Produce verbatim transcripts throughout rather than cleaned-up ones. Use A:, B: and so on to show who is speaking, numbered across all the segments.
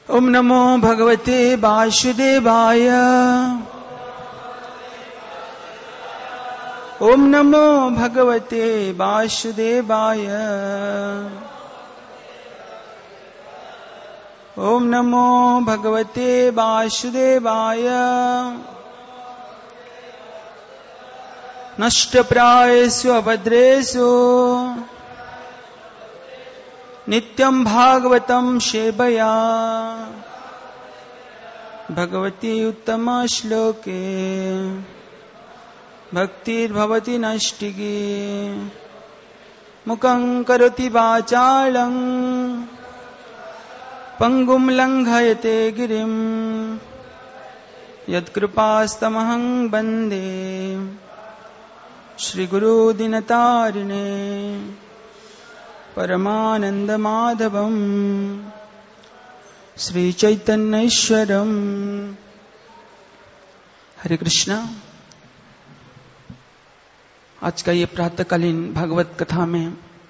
A: ओम नमो भगवते वासुदेवाय। ओम नमो भगवते वासुदेवाय। ओम नमो भगवते वासुदेवाय। नष्टप्रायेषु अभद्रेषु नित्यं भागवतं सेवया भगवती उत्तम श्लोके भक्तिर्भवति नष्टिकी। मुखं करोति वाचालं पंगुं लंघयते गिरिं यत्कृपास्तमहं वन्दे श्रीगुरुदीनतारिणे परमानंद माधवम श्री चैतन्येश्वरम। हरे कृष्णा। आज का ये प्रातःकालीन भागवत कथा में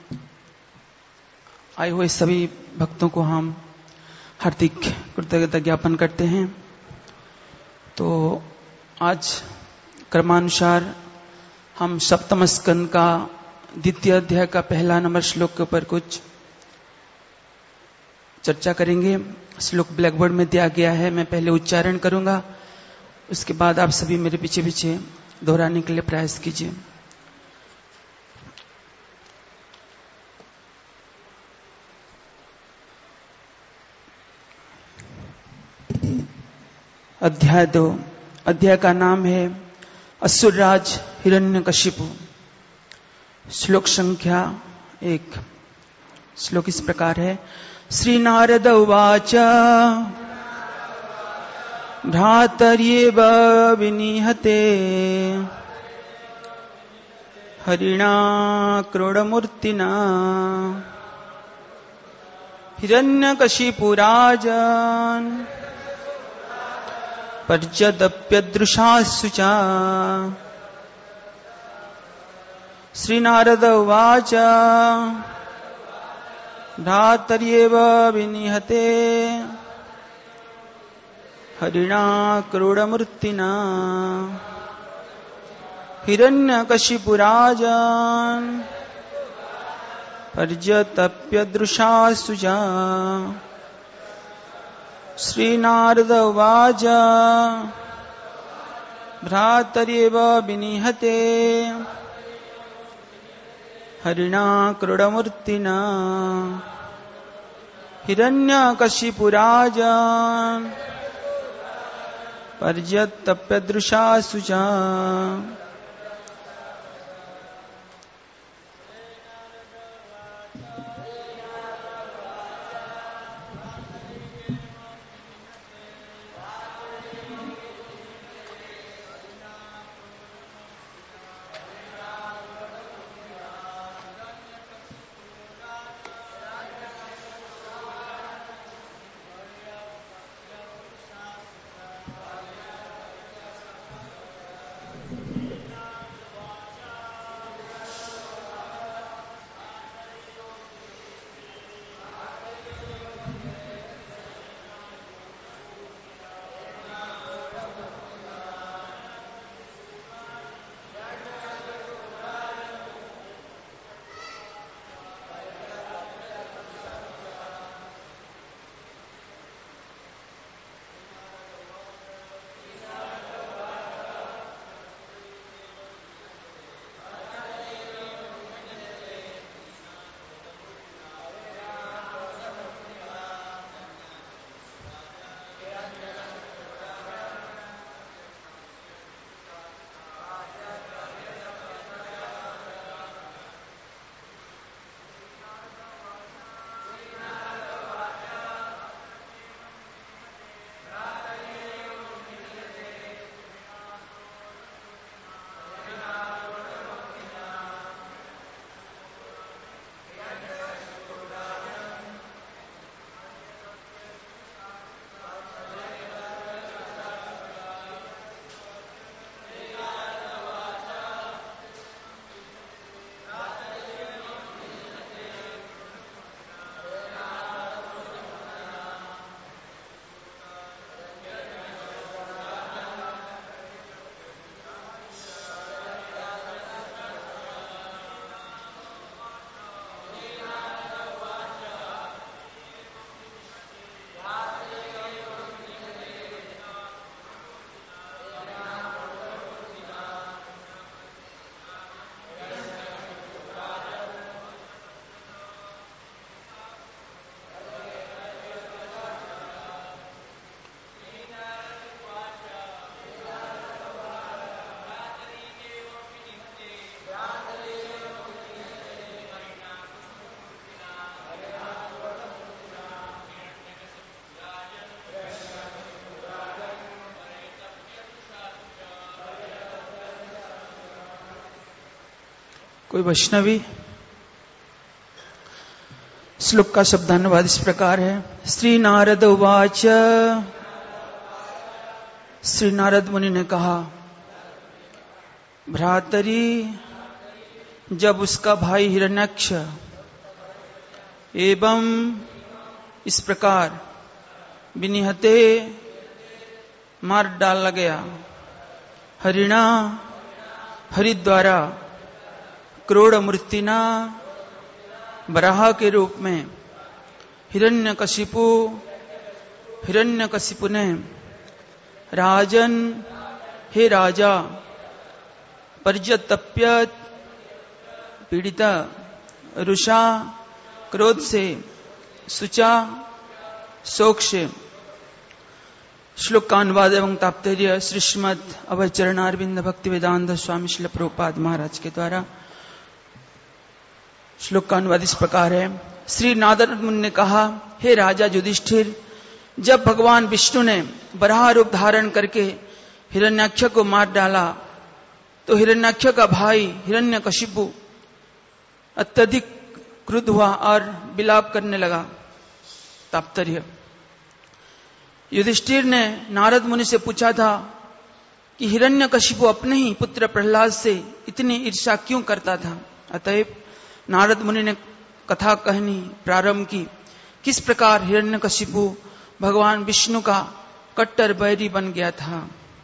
A: आए हुए सभी भक्तों को हम हार्दिक कृतज्ञता ज्ञापन करते हैं। तो आज क्रमानुसार हम सप्तम स्कंद का द्वितीय अध्याय का पहला नंबर श्लोक के ऊपर कुछ चर्चा करेंगे। श्लोक ब्लैक बोर्ड में दिया गया है, मैं पहले उच्चारण करूंगा, उसके बाद आप सभी मेरे पीछे पीछे दोहराने के लिए प्रयास कीजिए। अध्याय दो। अध्याय का नाम है असुरराज हिरण्यकशिपु। श्लोक संख्या एक। श्लोक इस प्रकार है। श्री नारद उवाच भ्रातर्येव विनिहते हरिणा क्रोडमूर्तिना हिरण्यकशिपुराजन् पर्यदप्यदृशासु च। श्री नारद उवाच भ्रातर्येव विनिहते हरिणा क्रूरमूर्तिना हिरण्यकशिपुराजन् पर्यतप्यदृशासु च। श्री नारद उवाच भ्रातर्येव विनिहते हरिणा क्रूरमूर्तिना हिरण्यकशिपुराजन् पर्यतप्यदृशासु च। कोई वैष्णवी। श्लोक का शब्दानुवाद इस प्रकार है। श्री नारद उवाच, श्री नारद मुनि ने कहा, भ्रातरी, जब उसका भाई हिरण्याक्ष एवं इस प्रकार विनिहते मार डाला गया, हरिणा हरि द्वारा, क्रोड़ मूर्तिना बराह के रूप में, हिरण्यकशिपु हिरण्यकशिपु ने, राजन हे राजा, पर्यतप्यत पीड़िता, रुषा क्रोध से, सुचा शोक से। श्लोक का अनुवाद एवं तात्पर्य श्रीमद अभय चरणारविंद भक्ति वेदांत स्वामी श्रील प्रभुपाद महाराज के द्वारा। श्लोक का अनुवाद इस प्रकार है। श्री नारद मुनि ने कहा, हे राजा युधिष्ठिर, जब भगवान विष्णु ने बराह रूप धारण करके हिरण्याक्ष को मार डाला तो हिरण्याक्ष का भाई हिरण्यकशिपु अत्यधिक क्रुद्ध हुआ और विलाप करने लगा। तात्पर्य, युधिष्ठिर ने नारद मुनि से पूछा था कि हिरण्यकशिपु अपने ही पुत्र प्रहलाद से इतनी ईर्ष्या क्यों करता था। अतएव नारद मुनि ने कथा कहनी प्रारंभ की, किस प्रकार हिरण्यकशिपु भगवान विष्णु का कट्टर बैरी बन गया था।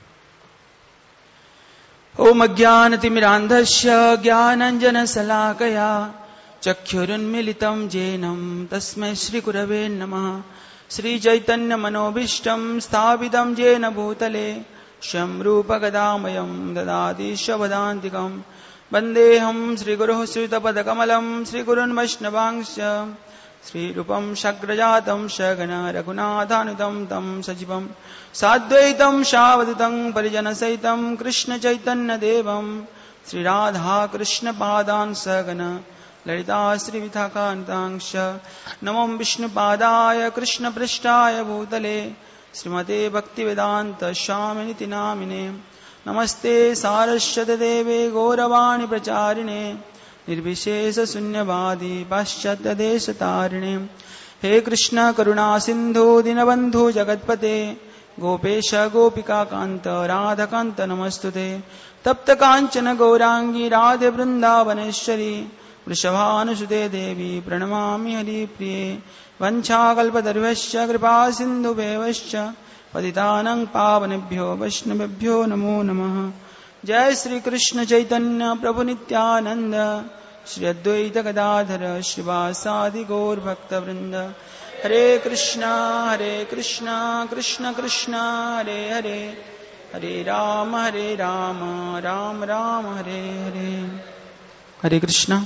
A: ओम अज्ञानतिमिरान्धस्य ज्ञानाञ्जन शलाकया चक्षुरुन्मीलितं येन तस्मै श्रीगुरवे नमः। श्री चैतन्य मनोभीष्टं स्थापितं येन भूतले स्वयं रूप गदामयं ददाति शवदान्तिकं। वन्देऽहं श्रीगुरुः श्रीयुतपदकमलं श्रीगुरुन् वैष्णवांश्च श्रीरूपं शग्रजातं सगण रघुनाथानुतं तं सजीवं साद्वैतं सावधूतं परिजनसहितं कृष्ण चैतन्य देवं श्रीराधा कृष्ण पादान् सगण ललिता श्रीविशाखान्वितांश्च। नमो विष्णुपादाय कृष्णपृष्ठाय भूतले श्रीमते भक्तिवेदान्त स्वामिनिति नामिने। नमस्ते सारस्वते देवे गौरवाणी प्रचारिणे निर्विशेष शून्यवादी पाश्चात्यदेशतारिणे। हे कृष्ण करुणा सिंधु दीनबंधु जगत्पते गोपेश गोपिका कांत राधाकांत नमस्तुते। तप्त कांचन गौरांगी राधे वृंदावनेश्वरी वृषभानुसुते देवी प्रणमामि हरिप्रिये। वंशाकल्पतरुभ्यश्च कृपा सिन्धुभ्यश्च पतितानां पावनेभ्यो वैष्णवेभ्यो नमो नमः। जय श्री कृष्ण चैतन्य प्रभु नित्यानंद श्री अद्वैत गदाधर श्रीवासादि गौर भक्त वृंद। हरे कृष्णा हरे कृष्णा कृष्ण कृष्णा हरे हरे, हरे राम हरे राम राम राम हरे हरे। हरे कृष्णा।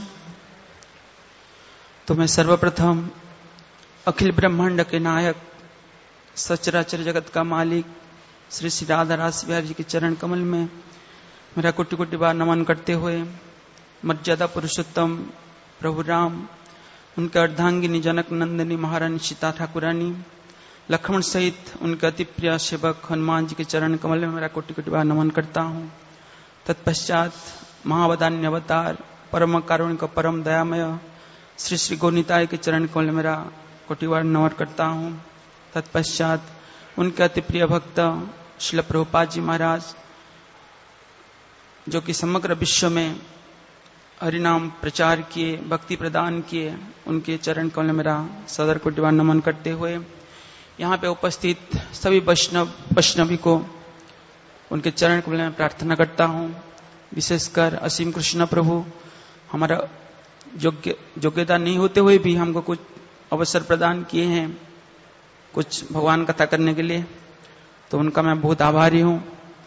A: तो मैं सर्वप्रथम अखिल ब्रह्मांड के नायक सचराचर जगत का मालिक श्री श्री राधा रास बिहारी जी के चरण कमल में मेरा कोटि कोटि बार नमन करते हुए मर्यादा पुरुषोत्तम प्रभु राम, उनके अर्धांगिनी जनक नंदिनी महारानी सीता ठाकुरानी, लक्ष्मण सहित उनके अति प्रिय सेवक हनुमान जी के चरण कमल में मेरा कोटि कोटि बार नमन करता हूँ। तत्पश्चात महावदान्य अवतार परम कारुणिक परम दयामय श्री श्री गोनिताय के चरण कमल में मेरा कोटि बार नमन करता हूँ। तत्पश्चात उनके अति प्रिय भक्त श्रील प्रभुपाद जी महाराज, जो कि समग्र विश्व में हरिनाम प्रचार किए, भक्ति प्रदान किए, उनके चरण कमल में मेरा सदर कोटि बार नमन करते हुए यहाँ पे उपस्थित सभी वैष्णव वैष्णवी को उनके चरण कमल में प्रार्थना करता हूँ। विशेषकर असीम कृष्ण प्रभु हमारा योग्य योग्यता नहीं होते हुए भी हमको कुछ अवसर प्रदान किए हैं कुछ भगवान कथा करने के लिए, तो उनका मैं बहुत आभारी हूँ,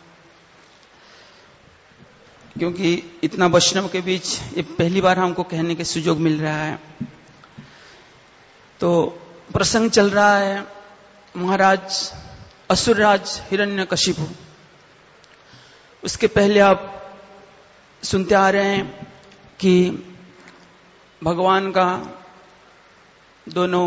A: क्योंकि इतना वैष्णव के बीच ये पहली बार हमको कहने के सुयोग मिल रहा है। तो प्रसंग चल रहा है महाराज असुरराज हिरण्यकशिपु। उसके पहले आप सुनते आ रहे हैं कि भगवान का दोनों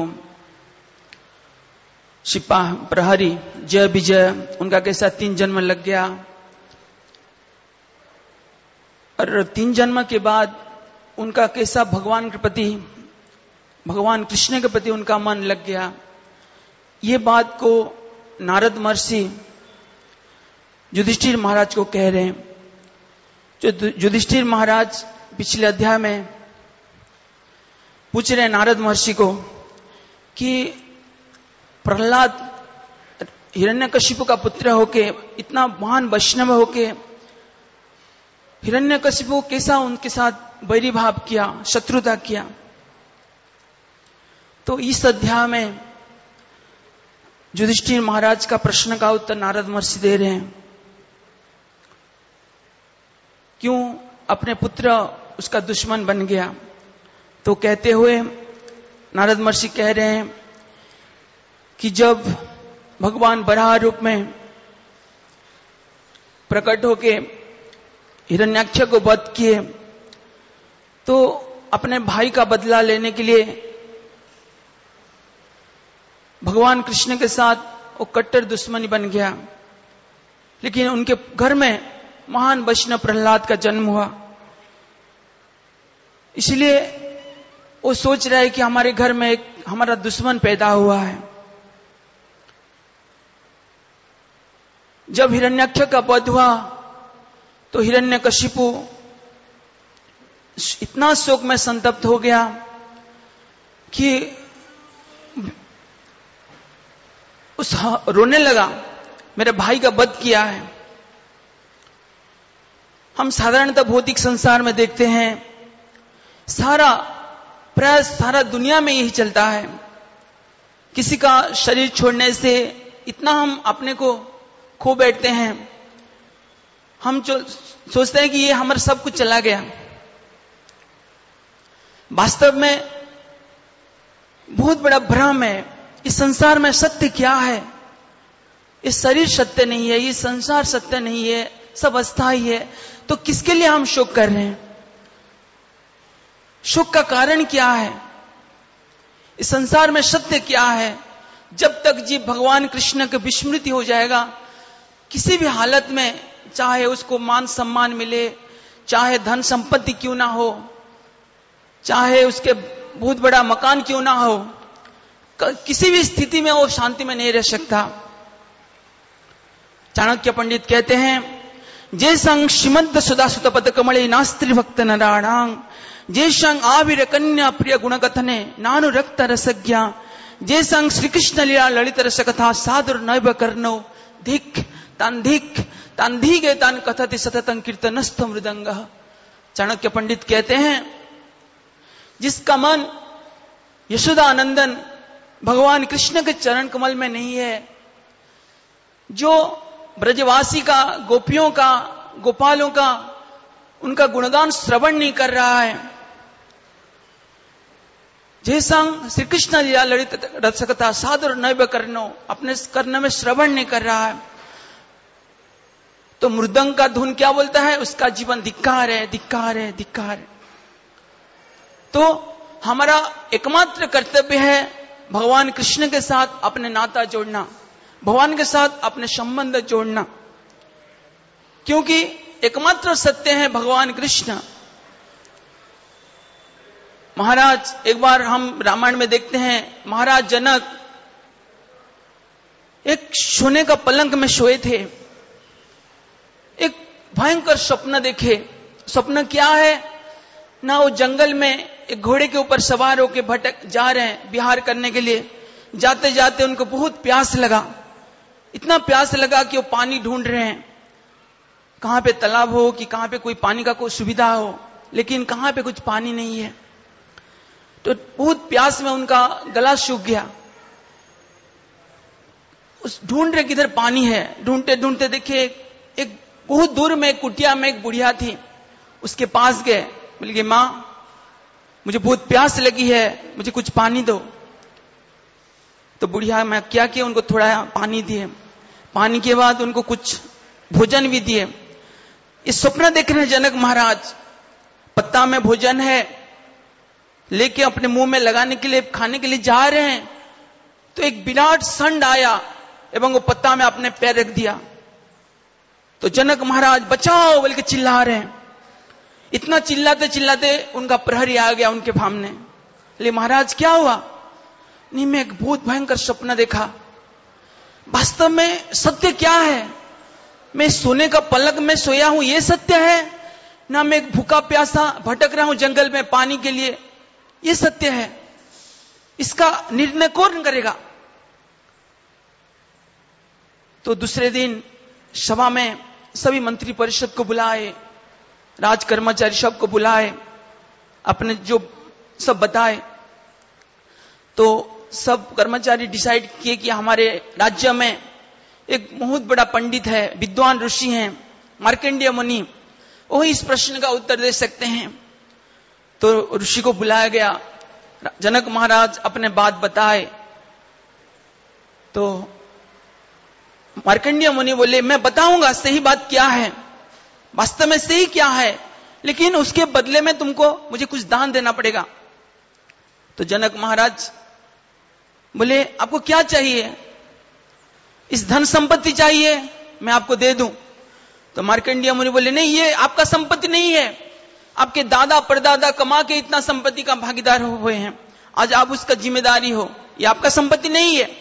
A: सिपाह प्रहरी जय विजय, उनका कैसा तीन जन्म लग गया और तीन जन्म के बाद उनका कैसा भगवान के प्रति, भगवान कृष्ण के प्रति उनका मन लग गया। ये बात को नारद महर्षि युधिष्ठिर महाराज को कह रहे हैं। जो युधिष्ठिर महाराज पिछले अध्याय में पूछ रहे हैं नारद महर्षि को कि प्रहलाद हिरण्यकशिपु का पुत्र होके, इतना महान वैष्णव होके, हिरण्यकशिपु कैसा उनके साथ बैरी भाव किया, शत्रुता किया। तो इस अध्याय में युधिष्ठिर महाराज का प्रश्न का उत्तर नारद महर्षि दे रहे हैं। क्यों अपने पुत्र उसका दुश्मन बन गया? तो कहते हुए नारद महर्षि कह रहे हैं कि जब भगवान वराह रूप में प्रकट होके हिरण्याक्ष को वध किए, तो अपने भाई का बदला लेने के लिए भगवान कृष्ण के साथ वो कट्टर दुश्मनी बन गया। लेकिन उनके घर में महान वैष्णव प्रहलाद का जन्म हुआ, इसलिए वो सोच रहा है कि हमारे घर में एक हमारा दुश्मन पैदा हुआ है। जब हिरण्याक्ष का वध हुआ तो हिरण्यकशिपु इतना शोक में संतप्त हो गया कि उस रोने लगा, मेरे भाई का वध किया है। हम साधारणतः भौतिक संसार में देखते हैं, सारा प्रयास सारा दुनिया में यही चलता है। किसी का शरीर छोड़ने से इतना हम अपने को खो बैठते हैं, हम जो सोचते हैं कि ये हमारा सब कुछ चला गया। वास्तव में बहुत बड़ा भ्रम है। इस संसार में सत्य क्या है? ये शरीर सत्य नहीं है, ये संसार सत्य नहीं है, सब अस्थायी है। तो किसके लिए हम शोक कर रहे हैं? शोक का कारण क्या है? इस संसार में सत्य क्या है? जब तक जीव भगवान कृष्ण के विस्मृति हो जाएगा, किसी भी हालत में, चाहे उसको मान सम्मान मिले, चाहे धन संपत्ति क्यों ना हो, चाहे उसके बहुत बड़ा मकान क्यों ना हो, किसी भी स्थिति में वो शांति में नहीं रह सकता। चाणक्य पंडित कहते हैं, जे संग श्रीमद् सुधा सुत पद कमले नास्त्री भक्त नराणांग, जे संग आविर कन्या प्रिय गुणकथने नानु रक्त रसज्ञा, जे संग श्री कृष्ण लीला ललित रस कथा साधुर नैव कर्णो धिक तान धिक तान धीगे तान कथति सततं कीर्तनस्थ मृदंग। चाणक्य पंडित कहते हैं, जिसका मन यशोदा नंदन भगवान कृष्ण के चरण कमल में नहीं है, जो ब्रजवासी का, गोपियों का, गोपालों का, उनका गुणगान श्रवण नहीं कर रहा है, जैसा श्री कृष्ण लीला ललित रस कथा साधुर नैव कर्णो, अपने कर्ण में श्रवण नहीं कर रहा है, तो मृदंग का धुन क्या बोलता है? उसका जीवन धिक्कार है, धिक्कार है, धिक्कार है। तो हमारा एकमात्र कर्तव्य है भगवान कृष्ण के साथ अपने नाता जोड़ना, भगवान के साथ अपने संबंध जोड़ना, क्योंकि एकमात्र सत्य है भगवान कृष्ण। महाराज, एक बार हम रामायण में देखते हैं, महाराज जनक एक सोने का पलंग में सोए थे, एक भयंकर स्वप्न देखे। स्वप्न क्या है? ना वो जंगल में एक घोड़े के ऊपर सवार होकर भटक जा रहे हैं विहार करने के लिए। जाते जाते उनको बहुत प्यास लगा, इतना प्यास लगा कि वो पानी ढूंढ रहे हैं, कहां पे तालाब हो कि कहां पे कोई पानी का कोई सुविधा हो, लेकिन कहां पे कुछ पानी नहीं है। तो बहुत प्यास में उनका गला सूख गया। उस ढूंढ रहे किधर पानी है, ढूंढते ढूंढते देखे एक बहुत दूर में एक कुटिया में एक बुढ़िया थी, उसके पास गए, बोले कि मां, मुझे बहुत प्यास लगी है, मुझे कुछ पानी दो। तो बुढ़िया में क्या किया, उनको थोड़ा पानी दिए, पानी के बाद उनको कुछ भोजन भी दिए। इस स्वप्न देख रहे हैं जनक महाराज, पत्ता में भोजन है, लेके अपने मुंह में लगाने के लिए, खाने के लिए जा रहे हैं, तो एक विराट षंड आया एवं वो पत्ता में अपने पैर रख दिया। तो जनक महाराज बचाओ बोल के चिल्ला रहे हैं। इतना चिल्लाते चिल्लाते उनका प्रहरी आ गया उनके सामने। ले महाराज क्या हुआ? नहीं, मैं एक बहुत भयंकर सपना देखा। वास्तव में सत्य क्या है? मैं सोने का पलक में सोया हूं, ये सत्य है ना? मैं एक भूखा प्यासा भटक रहा हूं जंगल में पानी के लिए, ये सत्य है? इसका निर्णय कौन करेगा? तो दूसरे दिन सभा में सभी मंत्री परिषद को बुलाए, राज कर्मचारी सब को बुलाए, अपने जो सब बताए। तो सब कर्मचारी डिसाइड किए कि हमारे राज्य में एक बहुत बड़ा पंडित है, विद्वान ऋषि हैं, मार्कंडेय मुनि, वो इस प्रश्न का उत्तर दे सकते हैं। तो ऋषि को बुलाया गया। जनक महाराज अपने बात बताए। तो मार्कंडेय मुनि बोले, मैं बताऊंगा सही बात क्या है, वास्तव में सही क्या है, लेकिन उसके बदले में तुमको मुझे कुछ दान देना पड़ेगा। तो जनक महाराज बोले, आपको क्या चाहिए? इस धन संपत्ति चाहिए, मैं आपको दे दूं। तो मार्कंडेय मुनि बोले, नहीं, ये आपका संपत्ति नहीं है, आपके दादा परदादा कमा के इतना संपत्ति का भागीदार हुए हैं, आज आप उसका जिम्मेदारी हो, ये आपका संपत्ति नहीं है।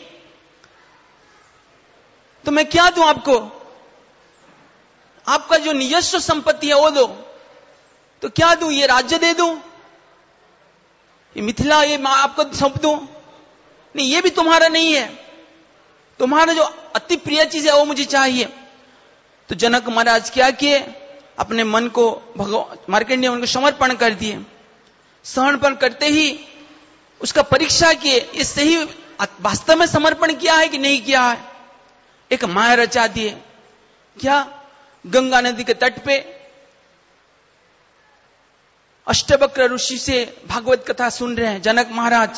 A: तो मैं क्या दूं आपको? आपका जो निजस्व संपत्ति है वो दो। तो क्या दूं? ये राज्य दे दूं, ये मिथिला ये आपको सौंप दूं? नहीं, ये भी तुम्हारा नहीं है, तुम्हारा जो अति प्रिय चीज है वो मुझे चाहिए। तो जनक महाराज क्या किए? अपने मन को भगवान मार्कंडेय उनको समर्पण कर दिए। समर्पण करते ही उसका परीक्षा किए, ये सही वास्तव में समर्पण किया है कि नहीं किया है। एक माया रचा दिए। क्या? गंगा नदी के तट पे अष्टवक्र ऋषि से भागवत कथा सुन रहे हैं जनक महाराज।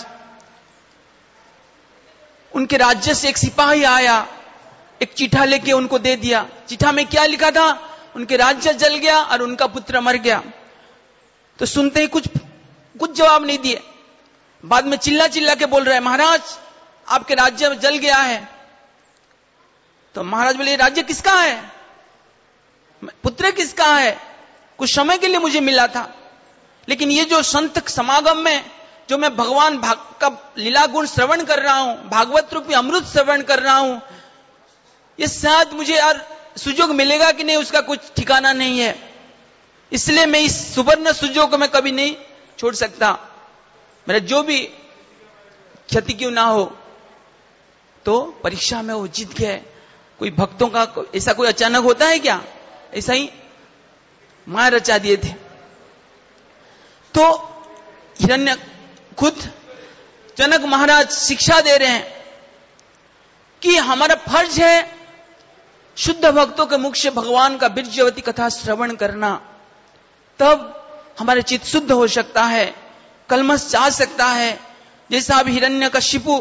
A: उनके राज्य से एक सिपाही आया, एक चिट्ठा लेके उनको दे दिया। चिट्ठा में क्या लिखा था? उनके राज्य जल गया और उनका पुत्र मर गया। तो सुनते ही कुछ कुछ जवाब नहीं दिए। बाद में चिल्ला चिल्ला के बोल रहे हैं, महाराज आपके राज्य जल गया है। तो महाराज बोले, राज्य किसका है? पुत्र किसका है? कुछ समय के लिए मुझे मिला था, लेकिन ये जो संत समागम में जो मैं भगवान भाग का लीला गुण श्रवण कर रहा हूं, भागवत रूपी अमृत श्रवण कर रहा हूं, ये शायद मुझे यार सुजोग मिलेगा कि नहीं उसका कुछ ठिकाना नहीं है। इसलिए मैं इस सुवर्ण सुजोग को मैं कभी नहीं छोड़ सकता, मेरा जो भी क्षति क्यों ना हो। तो परीक्षा में वो जीत गए। कोई भक्तों का ऐसा कोई अचानक होता है क्या? ऐसा ही माया रचा दिए थे। तो हिरण्य खुद जनक महाराज शिक्षा दे रहे हैं कि हमारा फर्ज है शुद्ध भक्तों के मुख से भगवान का बीर्जवती कथा श्रवण करना, तब हमारे चित्त शुद्ध हो सकता है, कलमश जा सकता है। जैसा अभी हिरण्यकशिपु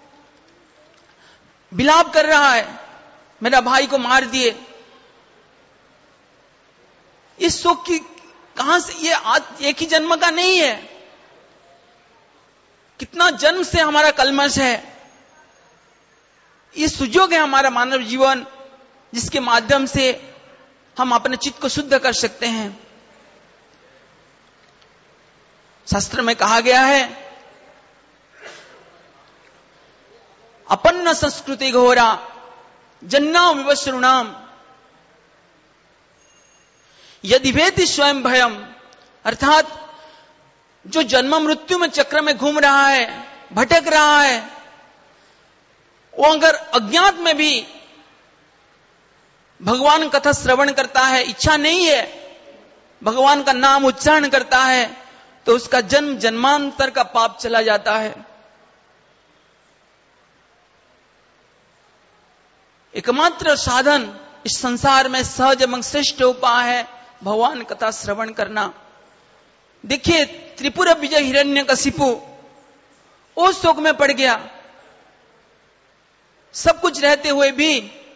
A: विलाप कर रहा है, मेरा भाई को मार दिए। इस शोक की कहां से? ये आज एक ही जन्म का नहीं है, कितना जन्म से हमारा कलमश है। ये सुजोग है हमारा मानव जीवन, जिसके माध्यम से हम अपने चित्त को शुद्ध कर सकते हैं। शास्त्र में कहा गया है, अपन्न संस्कृति घोरा जन्ना विवश्रुणाम यदि वेति स्वयं भयम। अर्थात जो जन्म मृत्यु में चक्र में घूम रहा है, भटक रहा है, वो अगर अज्ञात में भी भगवान कथा श्रवण करता है, इच्छा नहीं है, भगवान का नाम उच्चारण करता है, तो उसका जन्म जन्मांतर का पाप चला जाता है। एकमात्र साधन इस संसार में सहज एवं श्रेष्ठ उपाय है भगवान कथा श्रवण करना। देखिए त्रिपुरा विजय हिरण्यकशिपु वो शोक में पड़ गया, सब कुछ रहते हुए भी,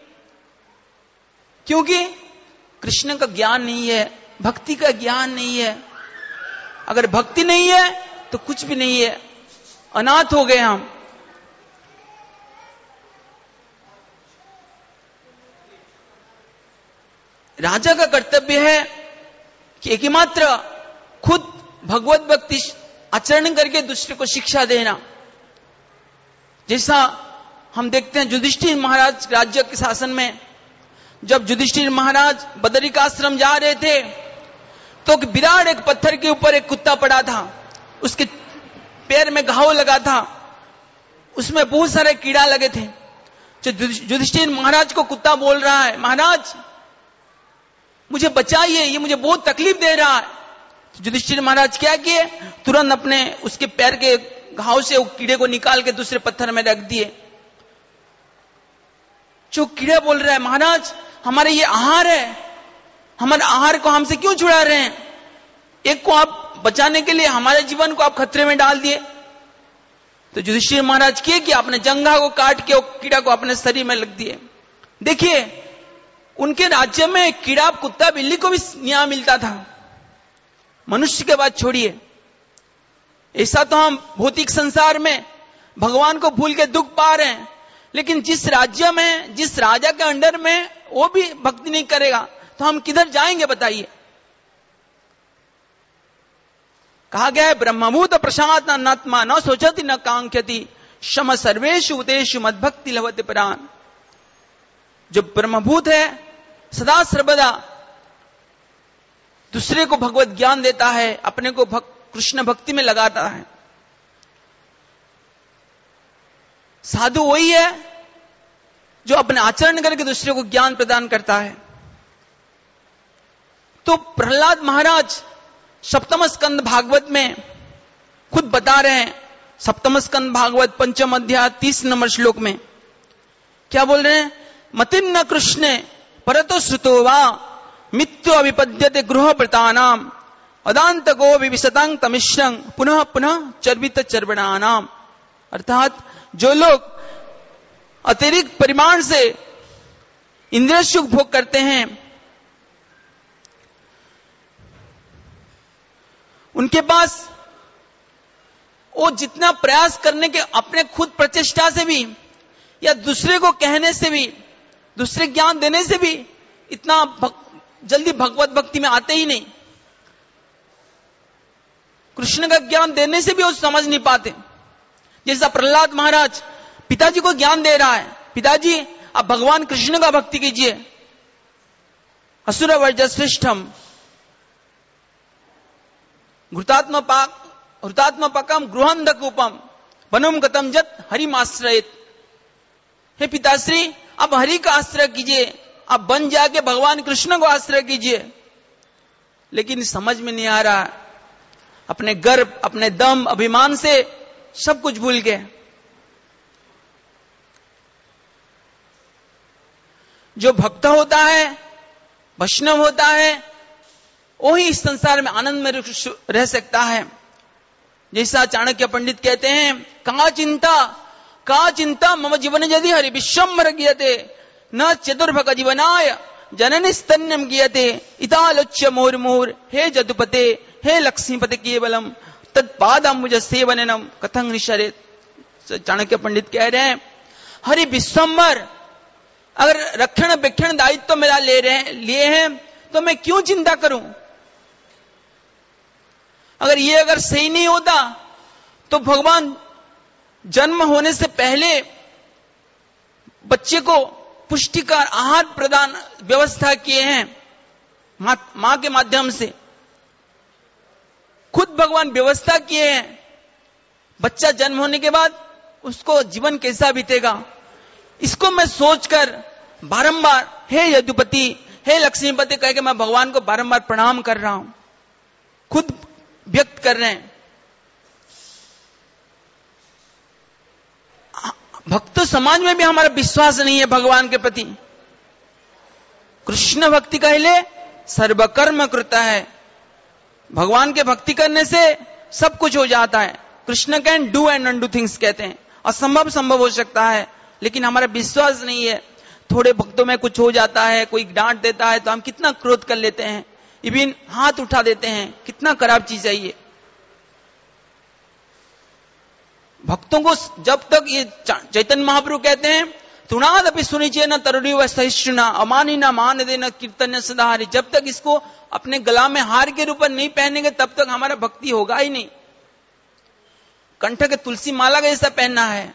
A: क्योंकि कृष्ण का ज्ञान नहीं है, भक्ति का ज्ञान नहीं है। अगर भक्ति नहीं है तो कुछ भी नहीं है, अनाथ हो गए हम। राजा का कर्तव्य है कि एकमात्र खुद भगवत भक्ति आचरण करके दूसरे को शिक्षा देना। जैसा हम देखते हैं युधिष्ठिर महाराज राज्य के शासन में, जब युधिष्ठिर महाराज बदरिकाश्रम जा रहे थे तो विराट एक पत्थर के ऊपर एक कुत्ता पड़ा था, उसके पैर में घाव लगा था, उसमें बहुत सारे कीड़ा लगे थे। जो युधिष्ठिर महाराज को कुत्ता बोल रहा है, महाराज मुझे बचाइए, ये मुझे बहुत तकलीफ दे रहा है। युधिष्ठिर महाराज क्या किए, तुरंत अपने उसके पैर के घाव से कीड़े को निकाल के दूसरे पत्थर में रख दिए। जो कीड़ा बोल रहा है, महाराज हमारे ये आहार है, हमारे आहार को हमसे क्यों छुड़ा रहे हैं, एक को आप बचाने के लिए हमारे जीवन को आप खतरे में डाल दिए। तो युधिष्ठिर महाराज किए कि अपने जंघा को काट के कीड़ा को अपने शरीर में लग दिए। देखिए उनके राज्य में कीड़ा कुत्ता बिल्ली को भी न्याय मिलता था, मनुष्य के बात छोड़िए। ऐसा तो हम भौतिक संसार में भगवान को भूल के दुख पा रहे हैं, लेकिन जिस राज्य में, जिस राजा के अंडर में वो भी भक्ति नहीं करेगा तो हम किधर जाएंगे बताइए। कहा गया है ब्रह्मभूत प्रशांत नात्मा न सोचती न कांक्षति शम सर्वेषु उतेषु मद्भक्ति लभते प्राण। जो ब्रह्मभूत है सदा सर्वदा दूसरे को भगवत ज्ञान देता है, अपने को भक, कृष्ण भक्ति में लगाता है। साधु वही है जो अपने आचरण करके दूसरे को ज्ञान प्रदान करता है। तो प्रहलाद महाराज सप्तम स्कंद भागवत में खुद बता रहे हैं, सप्तम स्कंद भागवत पंचम अध्याय तीस नंबर श्लोक में क्या बोल रहे हैं, मतिन्न कृष्णे परतो श्रुतो वा मित्यो अभिपद्यते गृह प्रतानाम अदांत गो विविशतांग तमिश्रंग पुनः पुनः चर्वित चर्वणानाम। अर्थात जो लोग अतिरिक्त परिमाण से इंद्रिय सुख भोग करते हैं, उनके पास वो जितना प्रयास करने के अपने खुद प्रचेष्टा से भी या दूसरे को कहने से भी, दूसरे ज्ञान देने से भी इतना भक, जल्दी भगवत भक्ति में आते ही नहीं। कृष्ण का ज्ञान देने से भी वो समझ नहीं पाते। जैसा प्रहलाद महाराज पिताजी को ज्ञान दे रहा है, पिताजी आप भगवान कृष्ण का भक्ति कीजिए, असुर वर्जश्रेष्ठम घृतात्म पाक घृतात्म पकम गृहंधकूपम वनुम गतम जत हरिमाश्रयित। हे पिताश्री आप हरि का आश्रय कीजिए, आप बन जाके भगवान कृष्ण को आश्रय कीजिए। लेकिन समझ में नहीं आ रहा, अपने गर्व, अपने दम, अभिमान से सब कुछ भूल गए। जो भक्त होता है, वैष्णव होता है, वही इस संसार में आनंद में रह सकता है। जैसा चाणक्य पंडित कहते हैं, का चिंता का चिंता मम जीवन यदि हरि विश्वम्भर गीयते न चतुर्भक जीवनाय जननी स्तन्यम गीयते इतालोच्य मोर मोर। हे जदुपते हे लक्ष्मीपते केवलम तत्पादम सेवनम कथं निशरे। चाणक्य पंडित कह रहे हैं, हरि विश्वम्भर अगर रक्षण बेक्षण दायित्व तो मेरा ले रहे लिए हैं तो मैं क्यों चिंता करूं। अगर ये अगर सही नहीं होता तो भगवान जन्म होने से पहले बच्चे को पुष्टिकर आहार प्रदान व्यवस्था किए हैं मां, मां के माध्यम से। खुद भगवान व्यवस्था किए हैं, बच्चा जन्म होने के बाद उसको जीवन कैसा बीतेगा, इसको मैं सोचकर बारंबार हे यदुपति हे लक्ष्मीपति कह के मैं भगवान को बारंबार प्रणाम कर रहा हूं, खुद व्यक्त कर रहे हैं। भक्त समाज में भी हमारा विश्वास नहीं है भगवान के प्रति। कृष्ण भक्ति कहले सर्वकर्म कृता है, भगवान के भक्ति करने से सब कुछ हो जाता है। Krishna can do and undo things कहते हैं, असंभव संभव हो सकता है, लेकिन हमारा विश्वास नहीं है। थोड़े भक्तों में कुछ हो जाता है, कोई डांट देता है तो हम कितना क्रोध कर लेते हैं, इवन हाथ उठा देते हैं, कितना खराब चीज है ये। भक्तों को जब तक ये चैतन्य महाप्रभु कहते हैं तुणाद अपनी सुनिचे न तरुणी व सहिष्णुना अमानी न मान देना कीर्तन सदाहरी। जब तक इसको अपने गला में हार के रूप में नहीं पहनेंगे तब तक हमारा भक्ति होगा ही नहीं। कंठ के तुलसी माला का जैसा पहनना है।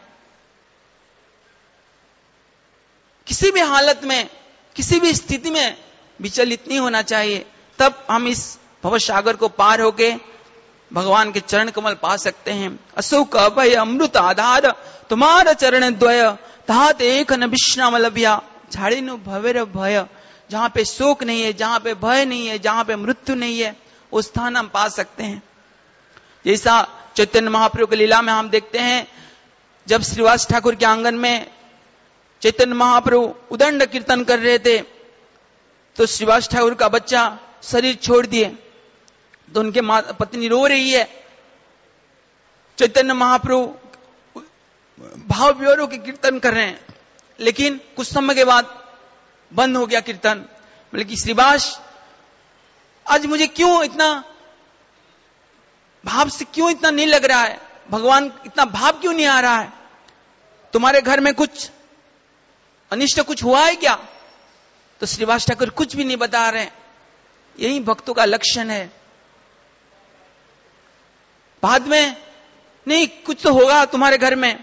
A: किसी भी हालत में, किसी भी स्थिति में विचलित नहीं होना चाहिए, तब हम इस भवसागर को पार होके भगवान के चरण कमल पा सकते हैं। अशोक अभय अमृत आधार तुम्हारा चरण द्वय तात एक न विश्राम लभ्या। झाड़ी नु भवेर भय, जहां पे शोक नहीं है, जहां पे भय नहीं है, जहां पे मृत्यु नहीं है, वो स्थान हम पा सकते हैं। जैसा चैतन्य महाप्रभु की लीला में हम देखते हैं, जब श्रीवास ठाकुर के आंगन में चैतन्य महाप्रभु उदंड कीर्तन कर रहे थे, तो श्रीवास ठाकुर का बच्चा शरीर छोड़ दिए, तो उनके पत्नी रो रही है। चैतन्य महाप्रभु भाव विवरों के कीर्तन कर रहे हैं, लेकिन कुछ समय के बाद बंद हो गया कीर्तन। बोले कि श्रीवास, आज मुझे क्यों इतना भाव से क्यों इतना नहीं लग रहा है, भगवान इतना भाव क्यों नहीं आ रहा है, तुम्हारे घर में कुछ अनिष्ट कुछ हुआ है क्या? तो श्रीवास ठाकुर कुछ भी नहीं बता रहे। यही भक्तों का लक्षण है। बाद में नहीं, कुछ तो होगा तुम्हारे घर में।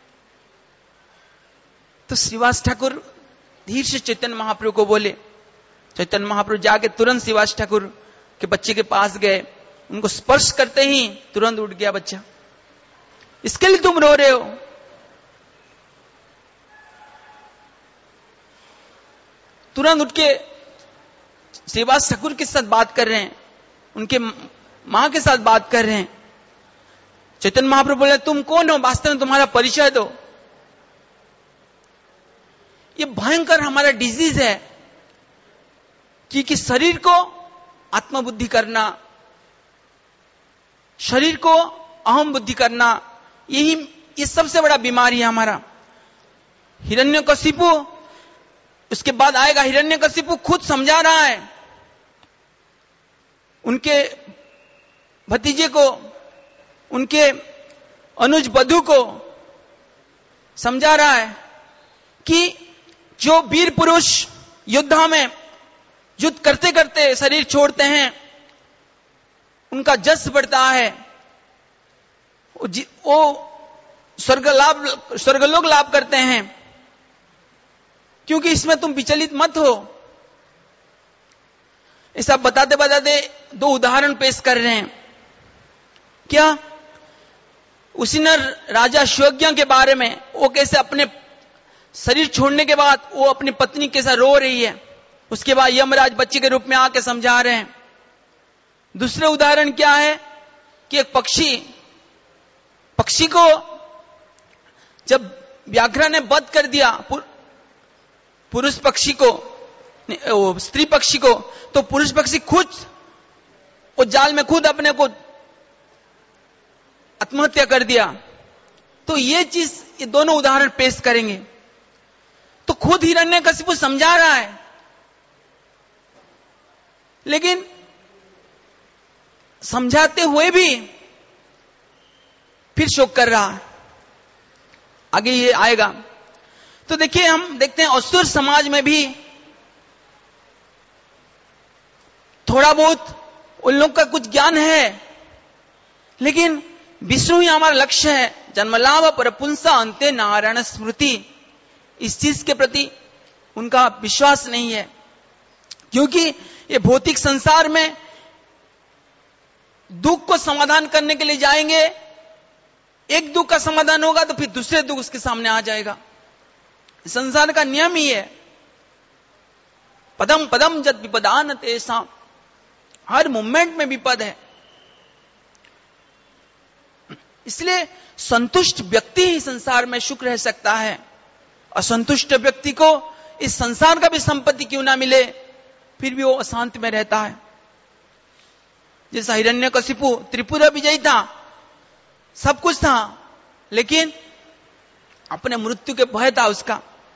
A: तो श्रीवास ठाकुर धीरे से चैतन्य महाप्रभु को बोले। चैतन्य महाप्रभु जाके तुरंत श्रीवास ठाकुर के बच्चे के पास गए, उनको स्पर्श करते ही तुरंत उठ गया बच्चा। इसके लिए तुम रो रहे हो? तुरंत उठ के श्रीवास ठाकुर के साथ बात कर रहे हैं, उनके मां के साथ बात कर रहे हैं। चैतन्य महाप्रभु बोले, तुम कौन हो, वास्तव में तुम्हारा परिचय दो। ये भयंकर हमारा डिजीज है कि, कि शरीर को आत्मबुद्धि करना, शरीर को अहम बुद्धि करना, यही ये सबसे बड़ा बीमारी है हमारा। हिरण्यकशिपु, उसके बाद आएगा हिरण्यकशिपु खुद समझा रहा है उनके भतीजे को, उनके अनुज बधू को समझा रहा है कि जो वीर पुरुष युद्ध में युद्ध करते करते शरीर छोड़ते हैं, उनका जस बढ़ता है, वो स्वर्ग लाभ स्वर्गलोक लाभ करते हैं, क्योंकि इसमें तुम विचलित मत हो। ऐसा बताते बताते दो उदाहरण पेश कर रहे हैं। क्या? उसी ने राजा शिवज्ञ के बारे में, वो कैसे अपने शरीर छोड़ने के बाद वो अपनी पत्नी के साथ रो रही है, उसके बाद यमराज बच्चे के रूप में आके समझा रहे हैं। दूसरे उदाहरण क्या है कि एक पक्षी पक्षी को जब व्याघ्र ने वध कर दिया, पुरुष पक्षी को, स्त्री पक्षी को, तो पुरुष पक्षी खुद वो जाल में खुद अपने को आत्महत्या कर दिया। तो ये चीज, ये दोनों उदाहरण पेश करेंगे। तो खुद हिरण्यकशिपु समझा रहा है, लेकिन समझाते हुए भी फिर शोक कर रहा है। आगे ये आएगा। तो देखिए, हम देखते हैं असुर समाज में भी थोड़ा बहुत उन लोग का कुछ ज्ञान है, लेकिन विष्णु ही हमारा लक्ष्य है। जन्मलाभ परपुंसा अंते नारायण स्मृति, इस चीज के प्रति उनका विश्वास नहीं है, क्योंकि ये भौतिक संसार में दुख को समाधान करने के लिए जाएंगे, एक दुख का समाधान होगा तो फिर दूसरे दुख उसके सामने आ जाएगा। संसार का नियम ही है। पदम पदम जद विपदान तेषां, हर मोमेंट में विपद है। इसलिए संतुष्ट व्यक्ति ही संसार में सुख रह सकता है। असंतुष्ट व्यक्ति को इस संसार का भी संपत्ति क्यों ना मिले, फिर भी वो अशांति में रहता है। जैसा हिरण्यकशिपु त्रिपुरा विजयी था, सब कुछ था, लेकिन अपने मृत्यु के भय था उसका।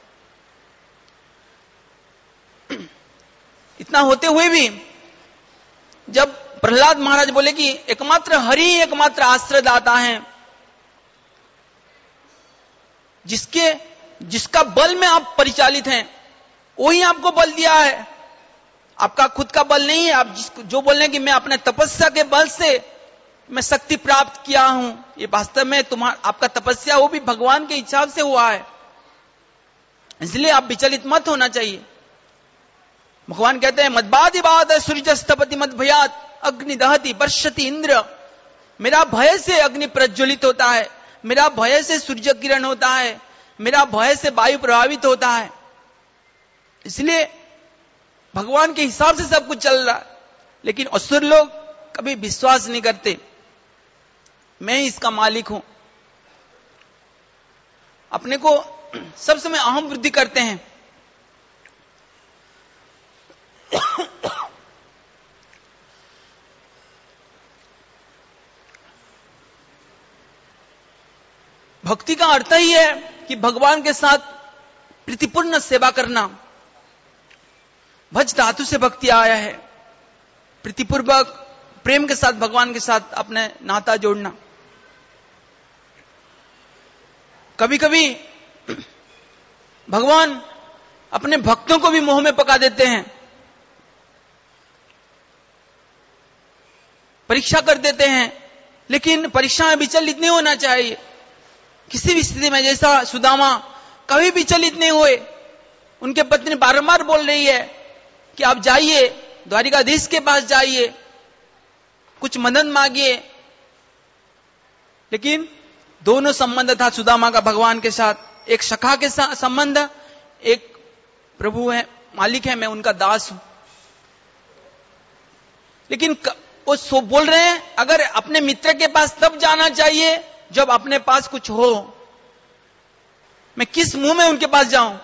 A: इतना होते हुए भी जब प्रहलाद महाराज बोले कि एकमात्र हरि एकमात्र आश्रयदाता है, जिसके जिसका बल में आप परिचालित हैं वही आपको बल दिया है, आपका खुद का बल नहीं है। आप जिसको जो बोल रहे हैं कि मैं अपने तपस्या के बल से मैं शक्ति प्राप्त किया हूं, ये वास्तव में तुम्हारा आपका तपस्या वो भी भगवान के हिसाब से हुआ है, इसलिए आप विचलित मत होना चाहिए। भगवान कहते हैं मदबादि बाद सूर्यस्तपति मद भयात अग्नि दहति वर्षति इंद्र, मेरा भय से अग्नि प्रज्वलित होता है, मेरा भय से सूर्य किरण होता है, मेरा भय से वायु प्रभावित होता है। इसलिए भगवान के हिसाब से सब कुछ चल रहा है, लेकिन असुर लोग कभी विश्वास नहीं करते मैं ही इसका मालिक हूं, अपने को सब समय अहम वृद्धि करते हैं। भक्ति का अर्थ ही है कि भगवान के साथ प्रीतिपूर्ण सेवा करना। भज धातु से भक्ति आया है, प्रीतिपूर्वक प्रेम के साथ भगवान के साथ अपने नाता जोड़ना। कभी कभी भगवान अपने भक्तों को भी मोह में पका देते हैं, परीक्षा कर देते हैं, लेकिन परीक्षा में विचलित नहीं होना चाहिए किसी भी स्थिति में। जैसा सुदामा कभी विचलित नहीं हुए, उनके पत्नी बारंबार बोल रही है कि आप जाइए द्वारिकाधीश के पास जाइए, कुछ मदद मांगिए, लेकिन दोनों संबंध था सुदामा का भगवान के साथ, एक सखा के संबंध, एक प्रभु है मालिक है मैं उनका दास हूं। लेकिन वो सो बोल रहे हैं अगर अपने मित्र के पास तब जाना चाहिए जब अपने पास कुछ हो, मैं किस मुंह में उनके पास जाऊं।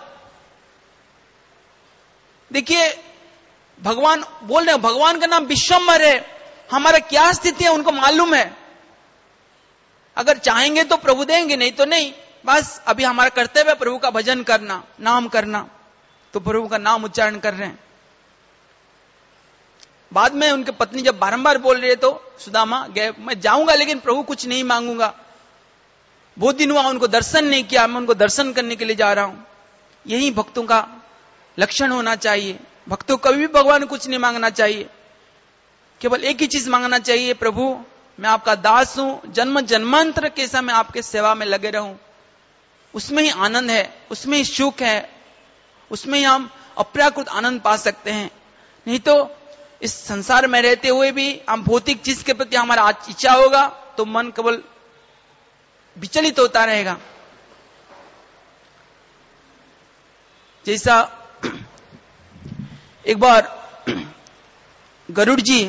A: देखिए भगवान बोल रहे हैं, भगवान का नाम विश्वम्भर है, हमारा क्या स्थिति है उनको मालूम है। अगर चाहेंगे तो प्रभु देंगे, नहीं तो नहीं। बस अभी हमारा कर्तव्य है प्रभु का भजन करना, नाम करना, तो प्रभु का नाम उच्चारण कर रहे हैं। बाद में उनके पत्नी जब बारंबार बोल रहे तो सुदामा गए, मैं जाऊंगा लेकिन प्रभु कुछ नहीं मांगूंगा, बहुत दिन हुआ उनको दर्शन नहीं किया, मैं उनको दर्शन करने के लिए जा रहा हूं। यही भक्तों का लक्षण होना चाहिए। भक्तों को कभी भी भगवान को कुछ नहीं मांगना चाहिए, केवल एक ही चीज मांगना चाहिए, प्रभु मैं आपका दास हूं, जन्म जन्मांतर कैसा मैं आपके सेवा में लगे रहूं। उसमें ही आनंद है, उसमें ही सुख है, उसमें ही हम अप्राकृत आनंद पा सकते हैं। नहीं तो इस संसार में रहते हुए भी हम भौतिक चीज के प्रति हमारा इच्छा होगा तो मन केवल विचलित होता रहेगा। जैसा एक बार गरुड़ जी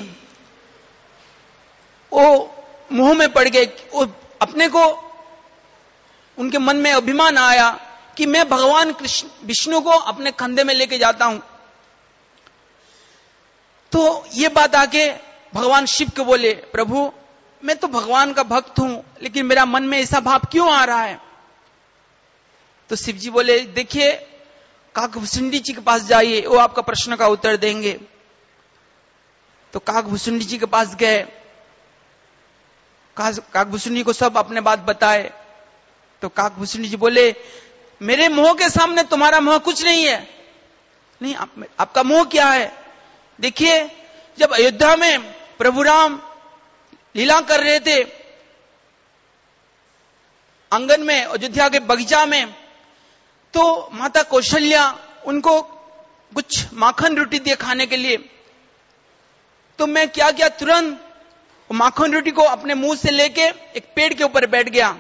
A: वो मोह में पड़ गए, वो अपने को उनके मन में अभिमान आया कि मैं भगवान कृष्ण विष्णु को अपने कंधे में लेके जाता हूं। तो ये बात आके भगवान शिव को बोले, प्रभु मैं तो भगवान का भक्त हूं लेकिन मेरा मन में ऐसा भाव क्यों आ रहा है। तो शिव जी बोले, देखिए काकभूषुंडी जी के पास जाइए, वो आपका प्रश्न का उत्तर देंगे। तो काकभूषुंडी जी के पास गए, काकभूषुंडी को सब अपने बात बताए। तो काकभूषुंडी जी बोले, मेरे मोह के सामने तुम्हारा मोह कुछ नहीं है। नहीं आप, आपका मोह क्या है। देखिए जब अयोध्या में प्रभु राम लीला कर रहे थे आंगन में, अयोध्या के बगीचा में, तो माता कौशल्या उनको कुछ माखन रोटी दिए खाने के लिए। तो मैं क्या किया, तुरंत माखन रोटी को अपने मुंह से लेके एक पेड़ के ऊपर बैठ गया।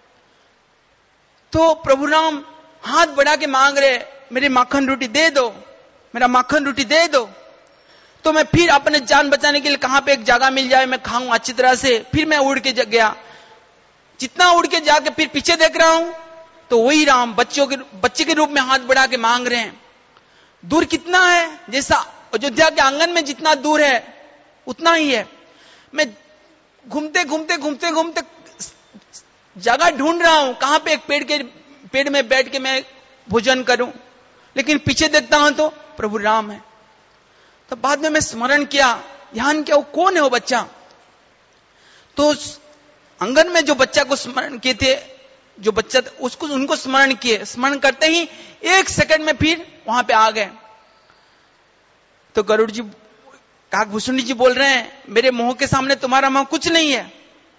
A: तो प्रभु राम हाथ बढ़ा के मांग रहे, मेरी माखन रोटी दे दो, मेरा माखन रोटी दे दो। तो मैं फिर अपने जान बचाने के लिए कहां पे एक जगह मिल जाए मैं खाऊं अच्छी तरह से, फिर मैं उड़ के गया। जितना उड़ के जाके फिर पीछे देख रहा हूं तो वही राम बच्चों के बच्चे के रूप में हाथ बढ़ा के मांग रहे हैं। दूर कितना है, जैसा अयोध्या के आंगन में जितना दूर है उतना ही है। मैं घूमते घूमते घूमते घूमते जगह ढूंढ रहा हूं कहां पे एक पेड़ के पेड़ में बैठ के मैं भोजन करूं, लेकिन पीछे देखता हूं तो प्रभु राम है। तो बाद में मैं स्मरण किया, ध्यान किया, वो कौन है वो बच्चा। तो आंगन में जो बच्चा को स्मरण किए थे जो बच्चा उसको उनको स्मरण किए, स्मरण करते ही एक सेकंड में फिर वहां पे आ गए। तो गरुड़ जी काकभूषणी जी बोल रहे हैं, मेरे मोह के सामने तुम्हारा मोह कुछ नहीं है।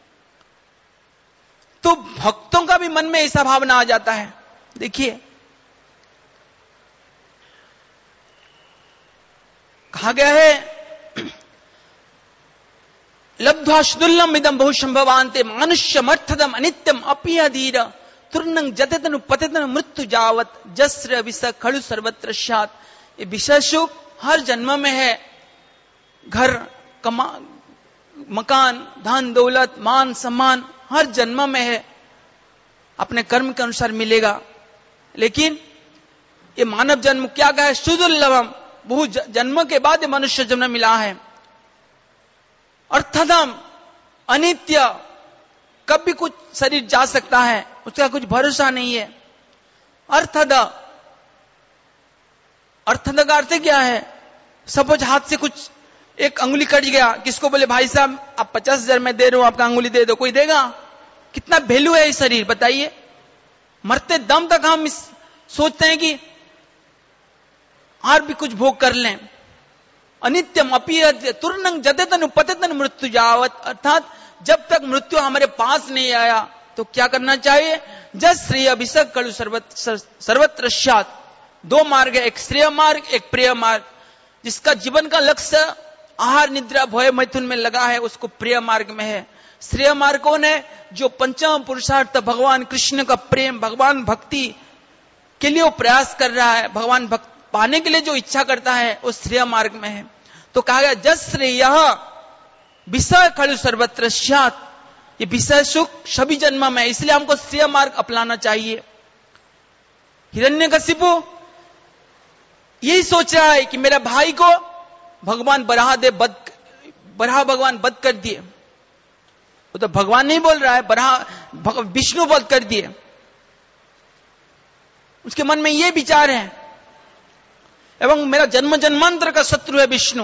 A: तो भक्तों का भी मन में ऐसा भावना आ जाता है। देखिए कहा गया है, लब्ध्वा शुदुल्लम इदम बहुशंभवान्ते मनुष्यमर्थदम अनित्यम अपि अधीर तुर्नंग जतेतनु पतेतनु मृत्यु जावत जस्र विष खड़ु सर्वत्र स्यात्। ये विषय सुख हर जन्म में है। घर, कमा, मकान, धन दौलत, मान सम्मान हर जन्म में है, अपने कर्म के अनुसार मिलेगा। लेकिन ये मानव जन्म क्या कहा है, सुदुर्लभम, बहु जन्मों के बाद ये मनुष्य जन्म मिला है। अर्थदम, अनित्य, कभी कुछ शरीर जा सकता है, उसका कुछ भरोसा नहीं है। अर्थद, अर्थद का अर्थ क्या है, सपोज हाथ से कुछ एक अंगुली कट गया, किसको बोले भाई साहब आप पचास हजार में दे रहे हो, आपका अंगुली दे दो, कोई देगा? कितना वैल्यू है इस शरीर, बताइए। मरते दम तक हम इस सोचते हैं कि और भी कुछ भोग कर लें। अनित्यम अपि तुरंग जतेतनु पतेतनु मृत्यु जावत, अर्थात जब तक मृत्यु हमारे पास नहीं आया तो क्या करना चाहिए, जस श्रेय अभिषेक कलु सर्वत्र स्यात्। दो मार्ग है, एक श्रेय मार्ग, एक प्रिय मार्ग। जिसका जीवन का लक्ष्य आहार निद्रा भय मैथुन में लगा है, उसको प्रिय मार्ग में है। श्रेय मार्ग कौन है, जो पंचम पुरुषार्थ भगवान कृष्ण का प्रेम, भगवान भक्ति के लिए वो प्रयास कर रहा है, भगवान भक्त पाने के लिए जो इच्छा करता है, वो श्रेय मार्ग में है। तो कहा गया जस श्रेय विषय खलु सर्वत्र स्यात्। ये विषय सुख सभी जन्म में, इसलिए हमको श्रेय मार्ग अपनाना चाहिए। हिरण्यकशिपु यही सोच रहा है कि मेरा भाई को भगवान बराह दे, बद बराह भगवान बद कर दिए। वो तो भगवान नहीं बोल रहा है, बराह विष्णु बद कर दिए। उसके मन में ये विचार है, एवं मेरा जन्म जन्मांतर का शत्रु है विष्णु।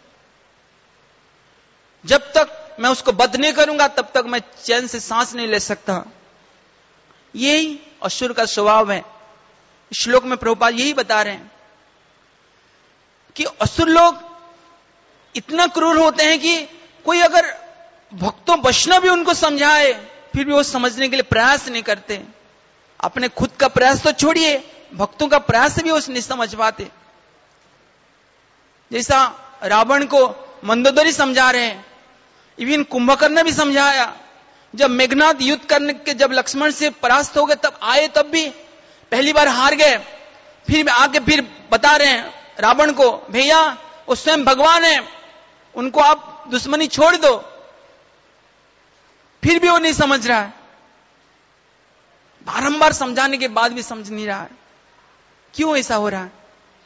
A: जब तक मैं उसको बद नहीं करूंगा तब तक मैं चैन से सांस नहीं ले सकता। यही असुर का स्वभाव है। श्लोक में प्रभुपाद यही बता रहे हैं कि असुर लोग इतना क्रूर होते हैं कि कोई अगर भक्तों वैष्णव भी उनको समझाए फिर भी वो समझने के लिए प्रयास नहीं करते। अपने खुद का प्रयास तो छोड़िए, भक्तों का प्रयास भी वो नहीं समझ पाते। जैसा रावण को मंदोदरी समझा रहे हैं, इवन कुंभकर्ण ने भी समझाया। जब मेघनाथ युद्ध करने के जब लक्ष्मण से परास्त हो गए तब आए, तब भी पहली बार हार गए, फिर आके फिर बता रहे हैं रावण को, भैया वो स्वयं भगवान है, उनको आप दुश्मनी छोड़ दो। फिर भी वो नहीं समझ रहा है, बारंबार समझाने के बाद भी समझ नहीं रहा है। क्यों ऐसा हो रहा है?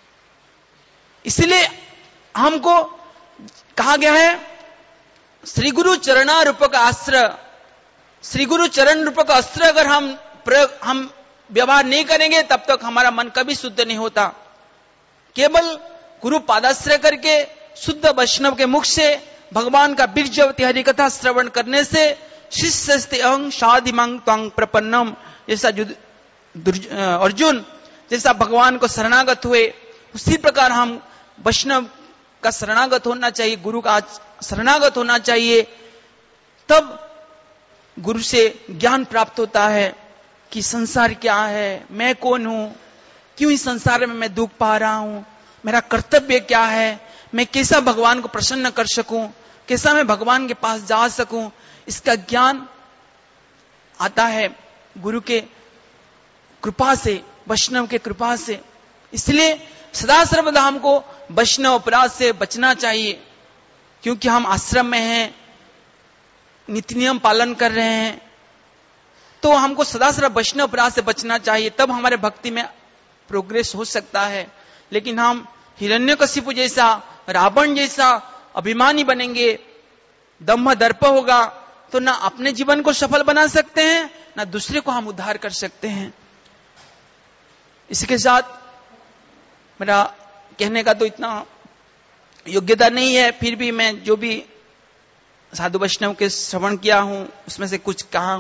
A: इसलिए हमको कहा गया है श्री गुरु चरणा रूपक अस्त्र, श्री गुरु चरण रूपक अस्त्र अगर हम प्रयोग हम व्यवहार नहीं करेंगे तब तक हमारा मन कभी शुद्ध नहीं होता। केवल गुरु पादाश्रय करके शुद्ध वैष्णव के मुख से भगवान का बीर्जवती हरि कथा श्रवण करने से शिष्यस्ते अहं शादिमं त्वं प्रपन्नम, जैसा अर्जुन जैसा भगवान को शरणागत हुए उसी प्रकार हम वैष्णव का शरणागत होना चाहिए, गुरु का शरणागत होना चाहिए। तब गुरु से ज्ञान प्राप्त होता है कि संसार क्या है, मैं कौन हूं, क्यों इस संसार में मैं दुख पा रहा हूं, मेरा कर्तव्य क्या है, मैं कैसा भगवान को प्रसन्न कर सकूं, कैसा मैं भगवान के पास जा सकूं, इसका ज्ञान आता है गुरु के कृपा से, वैष्णव के कृपा से। इसलिए सदा सर्वदा हमको वैष्णव अपराध से बचना चाहिए, क्योंकि हम आश्रम में हैं, नीति नियम पालन कर रहे हैं, तो हमको सदा सर्वदा वैष्णव अपराध से बचना चाहिए। तब हमारे भक्ति में प्रोग्रेस हो सकता है। लेकिन हम हिरण्यकशिपु जैसा, रावण जैसा अभिमानी बनेंगे, दम्भ दर्प होगा, तो ना अपने जीवन को सफल बना सकते हैं, ना दूसरे को हम उद्धार कर सकते हैं। इसके साथ मेरा कहने का तो इतना योग्यता नहीं है, फिर भी मैं जो भी साधु वैष्णव के श्रवण किया हूं उसमें से कुछ कहा हूं,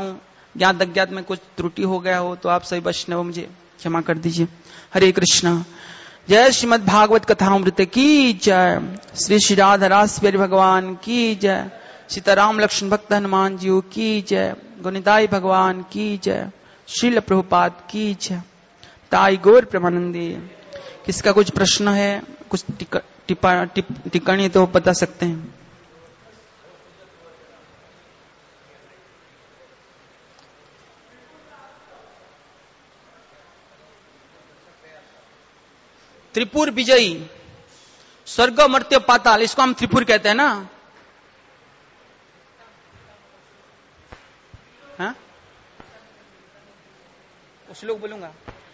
A: ज्ञात अज्ञात में कुछ त्रुटि हो गया हो तो आप सभी वैष्णव मुझे क्षमा कर दीजिए। हरे कृष्णा। जय श्रीमद् भागवत कथामृत की जय। श्री श्री राधा रास बिहारी भगवान की जय। सीताराम लक्ष्मण भक्त हनुमान जी की जय। गुणिताई भगवान की जय। श्रील प्रभुपाद की जय। ताई गौर प्रेमानंदी। किसका कुछ प्रश्न है, कुछ टिप्पणी टिप, टिप्पणी तो बता सकते हैं। त्रिपुर विजयी, स्वर्ग मर्त्य पाताल, इसको हम त्रिपुर कहते हैं ना। हाँ, श्लोक बोलूंगा।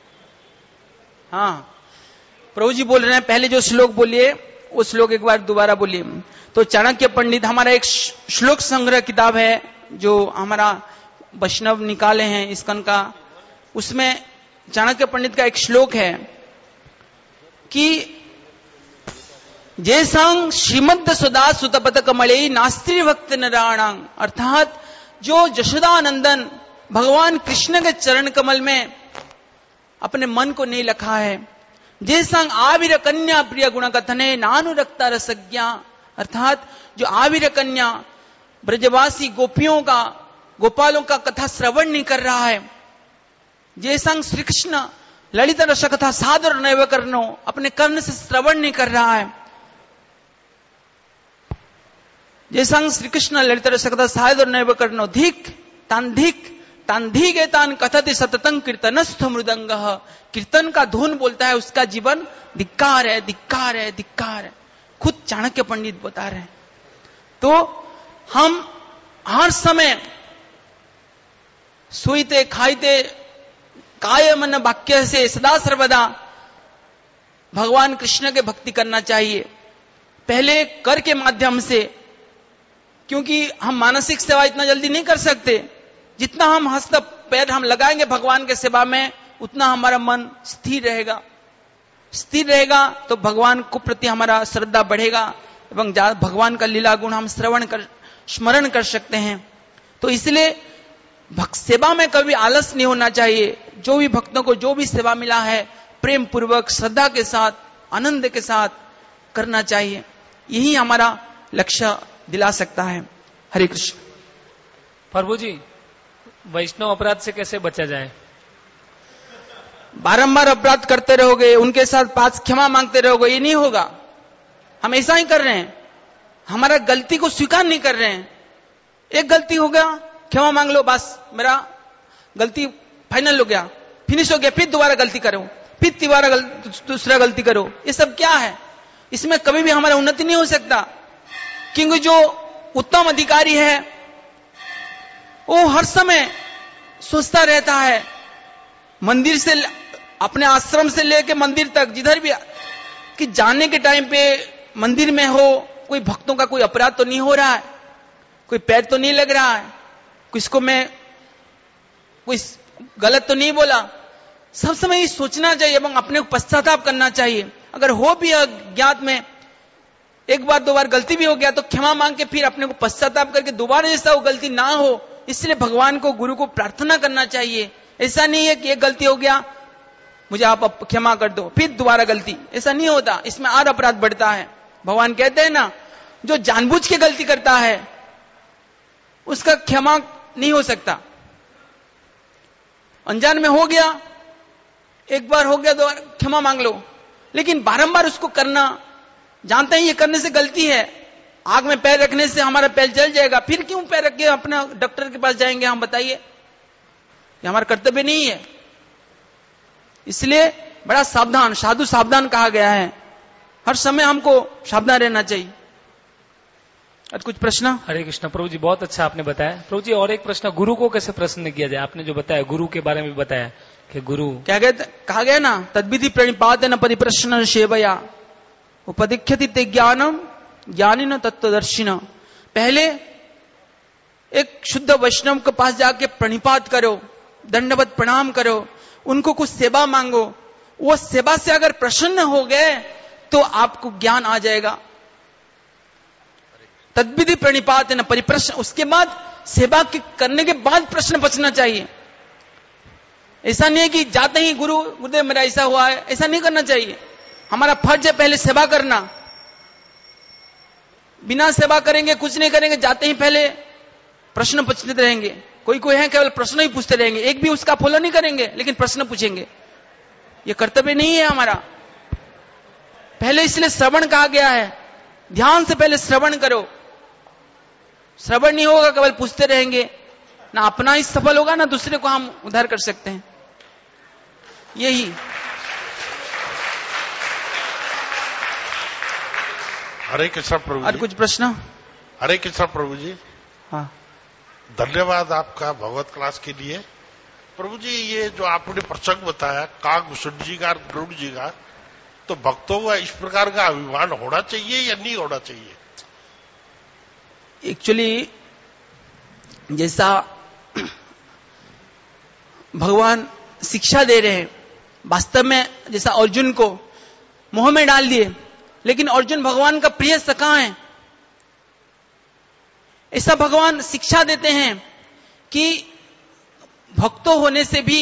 A: हाँ, प्रभु जी बोल रहे हैं, पहले जो श्लोक बोलिए वो श्लोक एक बार दोबारा बोलिए। तो चाणक्य पंडित, हमारा एक श्लोक संग्रह किताब है जो हमारा वैष्णव निकाले हैं इस्कन का, उसमें चाणक्य पंडित का एक श्लोक है कि जैसांग श्रीमद् सुधा सुतपत कमले नास्त्री भक्त नारायणांग, अर्थात जो यशोदानंदन भगवान कृष्ण के चरण कमल में अपने मन को नहीं लखा है। जैसांग आविर कन्या प्रिय गुण कथने नानुरक्ता रसज्ञा, अर्थात जो आविर कन्या ब्रजवासी गोपियों का, गोपालों का कथा श्रवण नहीं कर रहा है। जैसांग श्री कृष्ण ललित रस कथा सादर नैव करनो, अपने कर्ण से श्रवण नहीं कर रहा है। जैसांग श्री कृष्ण ललित रस कथा सादर नैव करनो धिक तान धिक तान धिगे तान कथति सततं कीर्तनस्थ मृदंग, कीर्तन का धुन बोलता है उसका जीवन धिक्कार है, धिक्कार है, धिक्कार है। खुद चाणक्य पंडित बता रहे हैं। तो हम हर समय सोईते खाईते काय मन वाक्य से सदा सर्वदा भगवान कृष्ण के भक्ति करना चाहिए। पहले कर के माध्यम से, क्योंकि हम मानसिक सेवा इतना जल्दी नहीं कर सकते। जितना हम हस्त पैर हम लगाएंगे भगवान के सेवा में, उतना हमारा मन स्थिर रहेगा। स्थिर रहेगा तो भगवान को प्रति हमारा श्रद्धा बढ़ेगा एवं भगवान का लीला गुण हम श्रवण कर स्मरण कर सकते हैं। तो इसलिए भक्त सेवा में कभी आलस नहीं होना चाहिए। जो भी भक्तों को जो भी सेवा मिला है प्रेम पूर्वक श्रद्धा के साथ आनंद के साथ करना चाहिए। यही हमारा लक्ष्य दिला सकता है। हरे कृष्ण।
B: प्रभु जी, वैष्णव अपराध से कैसे बचा जाए?
A: बारंबार अपराध करते रहोगे, उनके साथ पास क्षमा मांगते रहोगे, ये नहीं होगा। हम ऐसा ही कर रहे हैं, हमारा गलती को स्वीकार नहीं कर रहे हैं। एक गलती हो गया, क्षमा मांग लो, बस मेरा गलती फाइनल हो गया, फिनिश हो गया, फिर दोबारा गलती करो, फिर दोबारा गल, दूसरा गलती करो। ये सब क्या है? इसमें कभी भी हमारा उन्नति नहीं हो सकता। क्योंकि जो उत्तम अधिकारी है वो हर समय सोचता रहता है, मंदिर से अपने आश्रम से लेकर मंदिर तक जिधर भी, कि जाने के टाइम पे मंदिर में हो कोई भक्तों का कोई अपराध तो नहीं हो रहा है, कोई पैर तो नहीं लग रहा है, किसको मैं कोई गलत तो नहीं बोला। सब समय ये सोचना चाहिए एवं अपने को पश्चाताप करना चाहिए। अगर हो भी अज्ञात में एक बार दो बार गलती भी हो गया तो क्षमा मांग के फिर अपने को पश्चाताप करके दोबारा जैसा वो गलती ना हो, इसलिए भगवान को, गुरु को प्रार्थना करना चाहिए। ऐसा नहीं है कि एक गलती हो गया मुझे आप क्षमा कर दो, फिर दोबारा गलती, ऐसा नहीं होता। इसमें और अपराध बढ़ता है। भगवान कहते हैं ना, जो जानबूझ के गलती करता है उसका क्षमा नहीं हो सकता। अनजान में हो गया, एक बार हो गया, दो बार क्षमा मांग लो, लेकिन बारंबार उसको करना, जानते हैं ये करने से गलती है, आग में पैर रखने से हमारा पैर जल जाएगा, फिर क्यों पैर रख के अपना डॉक्टर के पास जाएंगे? हम बताइए, ये हमारा कर्तव्य नहीं है। इसलिए बड़ा सावधान, साधु सावधान कहा गया है। हर समय हमको सावधान रहना चाहिए। और कुछ प्रश्न?
B: हरे कृष्ण। प्रभु जी, बहुत अच्छा आपने बताया। प्रभु जी, और एक प्रश्न, गुरु को कैसे प्रसन्न किया जाए? आपने जो बताया गुरु के बारे में बताया कि गुरु
A: क्या कहते, कहा गया ना, तद्विधि प्रणिपातेन परिप्रश्न सेवया उपदिख्यति ते ज्ञानम ज्ञानिन तत्वदर्शिन। पहले एक शुद्ध वैष्णव के पास जाके प्रणिपात करो, दंडवत प्रणाम करो, उनको कुछ सेवा मांगो। वो सेवा से अगर प्रसन्न हो गए तो आपको ज्ञान आ जाएगा। तद्विधि प्रणिपातेन परिप्रश्न, उसके बाद सेवा करने के बाद प्रश्न पूछना चाहिए। ऐसा नहीं है कि जाते ही गुरु गुरुदेव मेरा ऐसा हुआ है, ऐसा नहीं करना चाहिए। हमारा फर्ज है पहले सेवा करना। बिना सेवा करेंगे, कुछ नहीं करेंगे, जाते ही पहले प्रश्न पूछते रहेंगे। कोई कोई है केवल प्रश्न ही पूछते रहेंगे, एक भी उसका फॉलो नहीं करेंगे, लेकिन प्रश्न पूछेंगे। ये कर्तव्य नहीं है हमारा। पहले इसलिए श्रवण कहा गया है, ध्यान से पहले श्रवण करो। श्रवण नहीं होगा, केवल पूछते रहेंगे, ना अपना ही सफल होगा, ना दूसरे को हम उद्धार कर सकते हैं। यही।
C: हरे कृष्ण प्रभु जी।
A: और कुछ प्रश्न?
C: हरे कृष्ण प्रभु जी।
A: हाँ,
C: धन्यवाद आपका भगवत क्लास के लिए। प्रभु जी, ये जो आपने प्रसंग बताया काकभूषण जी का, गरुड़ जी का, तो भक्तों का इस प्रकार का अभिमान होना चाहिए या नहीं होना चाहिए?
A: एक्चुअली जैसा भगवान शिक्षा दे रहे हैं, वास्तव में जैसा अर्जुन को मोह में डाल दिए, लेकिन अर्जुन भगवान का प्रिय सखा है। ऐसा भगवान शिक्षा देते हैं कि भक्तों होने से भी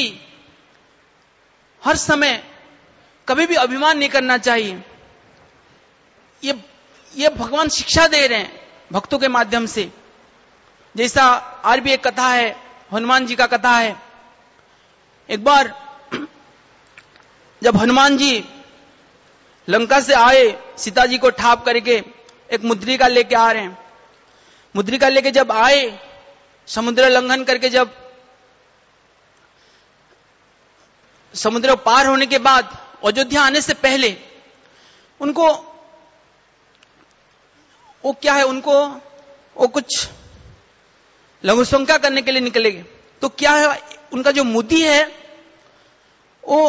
A: हर समय कभी भी अभिमान नहीं करना चाहिए। ये ये भगवान शिक्षा दे रहे हैं भक्तों के माध्यम से। जैसा और भी एक कथा है, हनुमान जी का कथा है। एक बार जब हनुमान जी लंका से आए, सीता जी को ठाप करके एक मुद्रिका लेके आ रहे हैं। मुद्रिका लेके जब आए, समुद्र लंघन करके जब समुद्र पार होने के बाद अयोध्या आने से पहले उनको वो क्या है, उनको वो कुछ लघु शंका करने के लिए निकले। तो क्या है, उनका जो मुद्दी है वो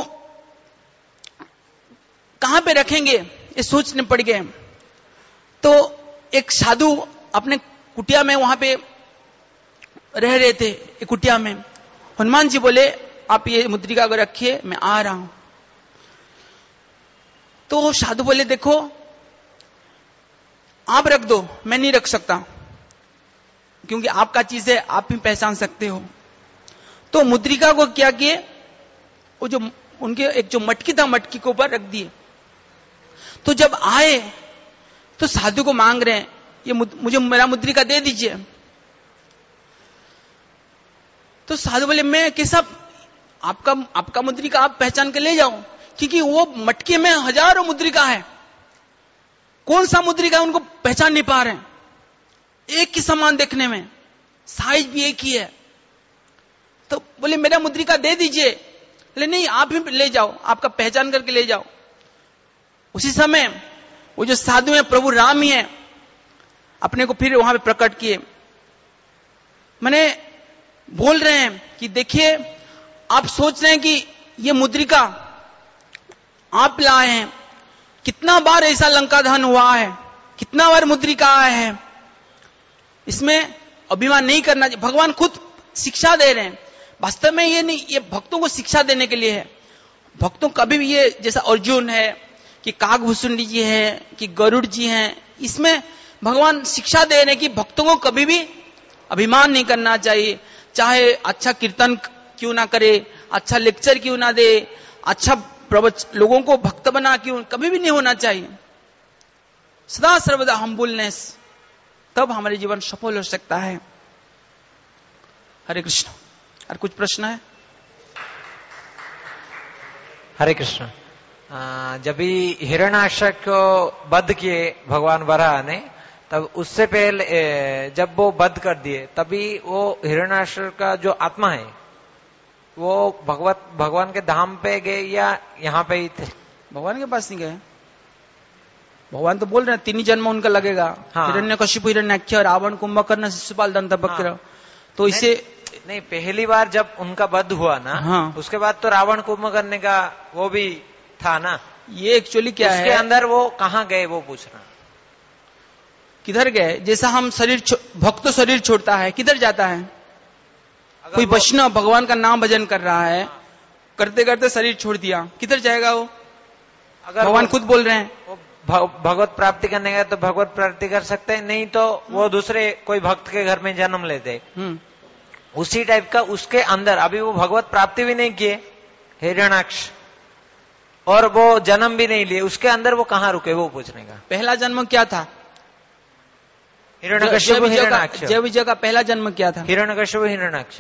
A: कहां पे रखेंगे ये सोचने पड़ गए। तो एक साधु अपने कुटिया में वहां पे रह रहे थे। एक कुटिया में हनुमान जी बोले, आप ये मुद्रिका को रखिए, मैं आ रहा हूं। तो साधु बोले, देखो आप रख दो, मैं नहीं रख सकता, क्योंकि आपका चीज है, आप ही पहचान सकते हो। तो मुद्रिका को क्या किए, वो जो उनके एक जो मटकी था, मटकी के ऊपर रख दिए। तो जब आए तो साधु को मांग रहे हैं, ये मुझे मेरा मुद्रिका दे दीजिए। तो साधु बोले, मैं कैसा, आपका आपका मुद्रिका आप पहचान के ले जाओ, क्योंकि वो मटके में हजारों मुद्रिका है, कौन सा मुद्रिका उनको पहचान नहीं पा रहे हैं। एक ही समान देखने में, साइज भी एक ही है। तो बोले, मेरा मुद्रिका दे दीजिए। बोले, नहीं आप ही ले जाओ, आपका पहचान करके ले जाओ। उसी समय वो जो साधु है, प्रभु राम ही है, अपने को फिर वहां पे प्रकट किए। मैंने बोल रहे हैं कि देखिए, आप सोच रहे हैं कि ये मुद्रिका आप लाए हैं, कितना बार ऐसा लंका दहन हुआ है, कितना बार मुद्रिका आए हैं, इसमें अभिमान नहीं करना चाहिए। भगवान खुद शिक्षा दे रहे हैं। वास्तव में ये नहीं, ये भक्तों को शिक्षा देने के लिए है। भक्तों कभी भी ये, जैसा अर्जुन है, कि काकभूषण जी है, कि गरुड़ जी हैं, इसमें भगवान शिक्षा दे रहे हैं कि भक्तों को कभी भी अभिमान नहीं करना चाहिए। चाहे अच्छा कीर्तन क्यों ना करे, अच्छा लेक्चर क्यों ना दे, अच्छा प्रवचन, लोगों को भक्त बना क्यों, कभी भी नहीं होना चाहिए। सदा सर्वदा हम्बुलनेस, तब हमारे जीवन सफल हो सकता है। हरे कृष्ण। और कुछ प्रश्न है?
D: हरे कृष्ण। जब भी हिरण्याक्षक को वध किए भगवान वराह ने, तब उससे पहले जब वो वध कर दिए, तभी वो हिरण्याक्षक का जो आत्मा है वो भगवत भगवान के धाम पे गए या यहाँ पे ही थे?
A: भगवान के पास नहीं गए। भगवान तो बोल रहे हैं तीन ही जन्म उनका लगेगा। हाँ। हिरण्यकशिपु, हिरण्याक्ष, रावण, कुंभकर्ण, शिशुपाल, दंतवक्र। हाँ। तो इसे
D: नहीं, नहीं, पहली बार जब उनका वध हुआ ना, हाँ। उसके बाद तो रावण कुंभकर्ण का वो भी था ना।
A: ये एक्चुअली क्या
D: उसके
A: है,
D: उसके अंदर वो कहाँ गए वो पूछ रहा।
A: किधर गए? जैसा हम शरीर, भक्त शरीर छोड़ता है, किधर जाता है? कोई वैष्णव भगवान का नाम भजन कर रहा है, करते करते शरीर छोड़ दिया, किधर जाएगा वो? अगर भगवान खुद बोल रहे हैं,
D: वो भगवत प्राप्ति करने गए तो भगवत प्राप्ति कर सकते हैं, नहीं तो वो दूसरे कोई भक्त के घर में जन्म लेते। उसी टाइप का उसके अंदर अभी वो भगवत प्राप्ति भी नहीं किए हिरण्याक्ष, और वो जन्म भी नहीं लिए, उसके अंदर वो कहाँ रुके वो पूछने का।
A: पहला जन्म क्या था?
D: हिरण्यकश्यप हिरण्याक्ष।
A: जय विजय का पहला जन्म क्या था?
D: हिरण्यकश्यप हिरण्याक्ष।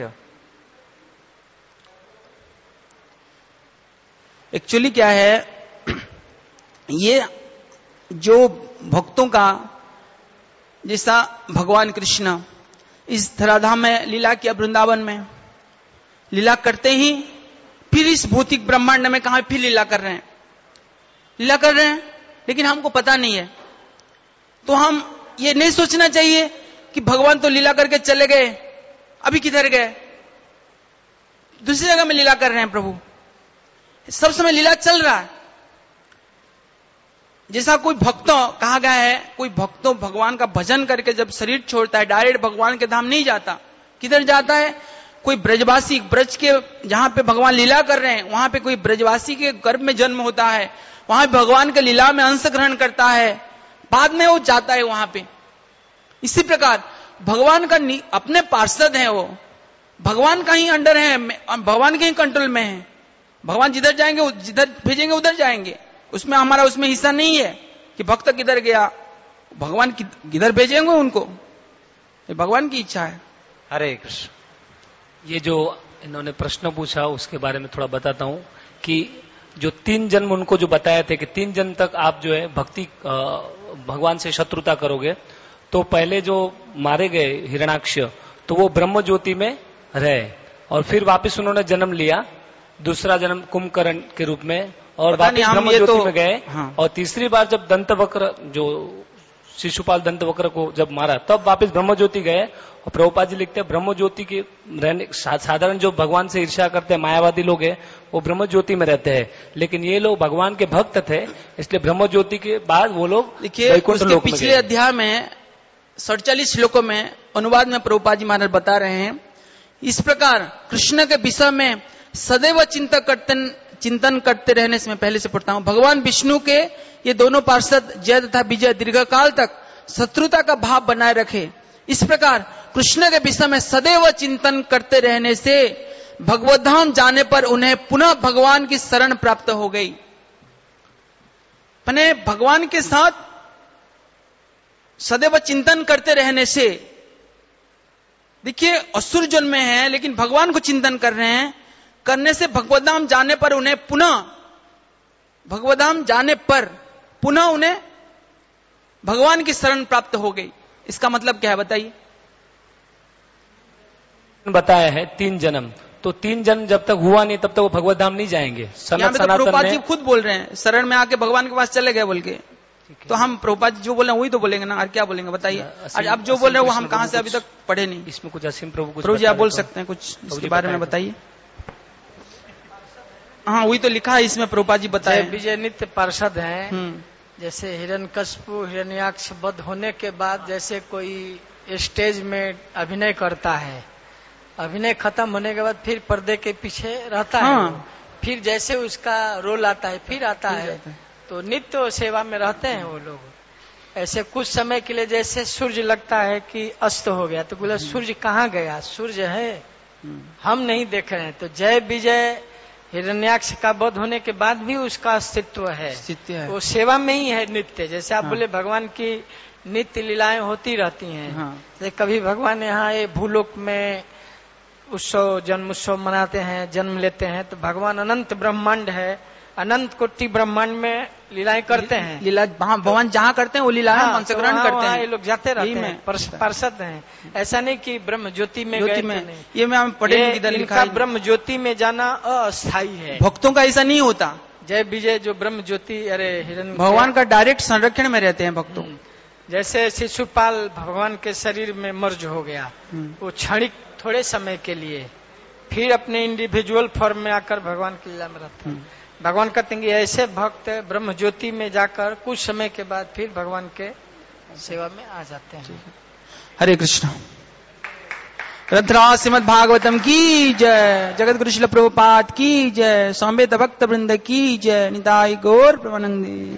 A: एक्चुअली क्या है, ये जो भक्तों का, जैसा भगवान कृष्ण इस धराधाम में लीला किया, वृंदावन में लीला करते ही फिर इस भौतिक ब्रह्मांड में कहा फिर लीला कर रहे हैं, लीला कर रहे हैं, लेकिन हमको पता नहीं है। तो हम ये नहीं सोचना चाहिए कि भगवान तो लीला करके चले गए, अभी किधर गए, दूसरी जगह में लीला कर रहे हैं प्रभु, सब समय लीला चल रहा है। जैसा कोई भक्तों कहा गया है, कोई भक्तों भगवान का भजन करके जब शरीर छोड़ता है डायरेक्ट भगवान के धाम नहीं जाता, किधर जाता है? कोई ब्रजवासी, ब्रज के जहां पे भगवान लीला कर रहे हैं वहां पे कोई ब्रजवासी के गर्भ में जन्म होता है, वहां भगवान के लीला में अंश ग्रहण करता है, बाद में वो जाता है वहां पे। इसी प्रकार भगवान का अपने पार्षद है, वो भगवान का ही अंडर है, भगवान के ही कंट्रोल में है। भगवान जिधर जाएंगे, जिधर भेजेंगे उधर जाएंगे, उसमें हमारा उसमें हिस्सा नहीं है कि भक्त किधर गया, भगवान किधर भेजेंगे उनको, ये भगवान की इच्छा है।
D: हरे कृष्ण।
B: ये जो इन्होंने प्रश्न पूछा उसके बारे में थोड़ा बताता हूं कि जो तीन जन्म उनको जो बताए थे कि तीन जन्म तक आप जो है भक्ति भगवान से शत्रुता करोगे, तो पहले जो मारे गए हिरण्याक्ष तो वो ब्रह्म ज्योति में रहे, और फिर वापस उन्होंने जन्म लिया, दूसरा जन्म कुंभकर्ण के रूप में, और वापस ब्रह्म ज्योति तो, में गए। हाँ। और तीसरी बार जब दंतवक्र जो शिशुपाल दंतवक्र को जब मारा तब वापस ब्रह्म ज्योति गए। और प्रभुपाद जी लिखते हैं ब्रह्म ज्योति के रहने, साधारण जो भगवान से ईर्ष्या करते हैं मायावादी लोग हैं वो ब्रह्म ज्योति में रहते हैं, लेकिन ये लोग भगवान के भक्त थे, इसलिए ब्रह्म ज्योति के बाद वो लोग
A: देखिए उसके पिछले अध्याय में सड़चालीस श्लोकों में अनुवाद में प्रभुपाद जी महाराज बता रहे हैं, इस प्रकार कृष्ण के विषय में सदैव चिंता करते चिंतन करते रहने से, मैं पहले से पढ़ता हूं, भगवान विष्णु के ये दोनों पार्षद जय तथा विजय दीर्घकाल तक शत्रुता का भाव बनाए रखे। इस प्रकार कृष्ण के विषय में सदैव चिंतन करते रहने से भगवद्धाम जाने पर उन्हें पुनः भगवान की शरण प्राप्त हो गई। मैंने भगवान के साथ सदैव चिंतन करते रहने से, देखिए असुर जन्म में है लेकिन भगवान को चिंतन कर रहे हैं, करने से भगवद्धाम जाने पर उन्हें पुनः भगवद्धाम जाने पर पुनः उन्हें भगवान की शरण प्राप्त हो गई। इसका मतलब क्या है बताइए?
B: बताया है तीन जन्म, तो तीन जन्म जब तक हुआ नहीं तब तक वो भगवत धाम नहीं जाएंगे।
A: सनत तो प्रभुपाद जी खुद बोल रहे हैं शरण में आके भगवान के पास चले गए बोल के, तो हम प्रभुपाद जी जो बोल रहे हैं वही तो बोलेंगे ना, और क्या बोलेंगे बताइए? अब जो बोल रहे हैं वो हम कहां से अभी तक पढ़े नहीं।
B: इसमें कुछ असीम प्रभु
A: प्रभु जी आप बोल सकते हैं कुछ इसके बारे में बताइए। हाँ वही तो लिखा है इसमें, प्रभुपाद जी बताए।
E: विजय नित्य पार्षद हैं, जैसे हिरण्यकश्यप हिरण्याक्ष वध होने के बाद जैसे कोई स्टेज में अभिनय करता है, अभिनय खत्म होने के बाद फिर पर्दे के पीछे रहता हाँ। है, फिर जैसे उसका रोल आता है फिर आता फिर है, है तो नित्य सेवा में रहते हैं वो लोग। ऐसे कुछ समय के लिए जैसे सूर्य लगता है कि अस्त हो गया तो बोला सूर्य कहाँ गया, सूर्य है हम नहीं देख रहे हैं। तो जय विजय हिरण्याक्ष का वध होने के बाद भी उसका अस्तित्व है, है, वो सेवा में ही है नित्य। जैसे आप हाँ। बोले भगवान की नित्य लीलाएं होती रहती हैं हाँ। जैसे कभी भगवान यहाँ ये भूलोक में उत्सव जन्म उत्सव मनाते हैं, जन्म लेते हैं, तो भगवान अनंत ब्रह्मांड है, अनंत कोटि ब्रह्मांड में लीलाएं करते हैं।
A: लीला भगवान जहाँ करते हैं वो लीला हाँ, अंश ग्रहण तो करते हैं,
E: ये लोग जाते रहते हैं, पार्षद हैं। ऐसा नहीं कि ब्रह्म ज्योति में
A: ज्योति में नहीं। ये मैं पढ़ेंगे किधर लिखा है,
E: ब्रह्म ज्योति में जाना अस्थायी है,
A: भक्तों का ऐसा नहीं होता।
E: जय विजय जो ब्रह्म ज्योति, अरे हिरण
A: भगवान का डायरेक्ट संरक्षण में रहते हैं भक्तों।
E: जैसे शिशुपाल भगवान के शरीर में मर्ज हो गया, वो क्षणिक थोड़े समय के लिए, फिर अपने इंडिविजुअल फॉर्म में आकर भगवान की लीला में रहते हैं। भगवान कहते हैं कि ऐसे भक्त ब्रह्म ज्योति में जाकर कुछ समय के बाद फिर भगवान के सेवा में आ जाते हैं।
A: हरे कृष्ण। ग्रंथराज श्रीमद् भागवतम की जय, जगत गुरु श्रील प्रभुपाद की जय, सौम्यत भक्त वृंद की जय, निताई गौर प्रेमानंदी।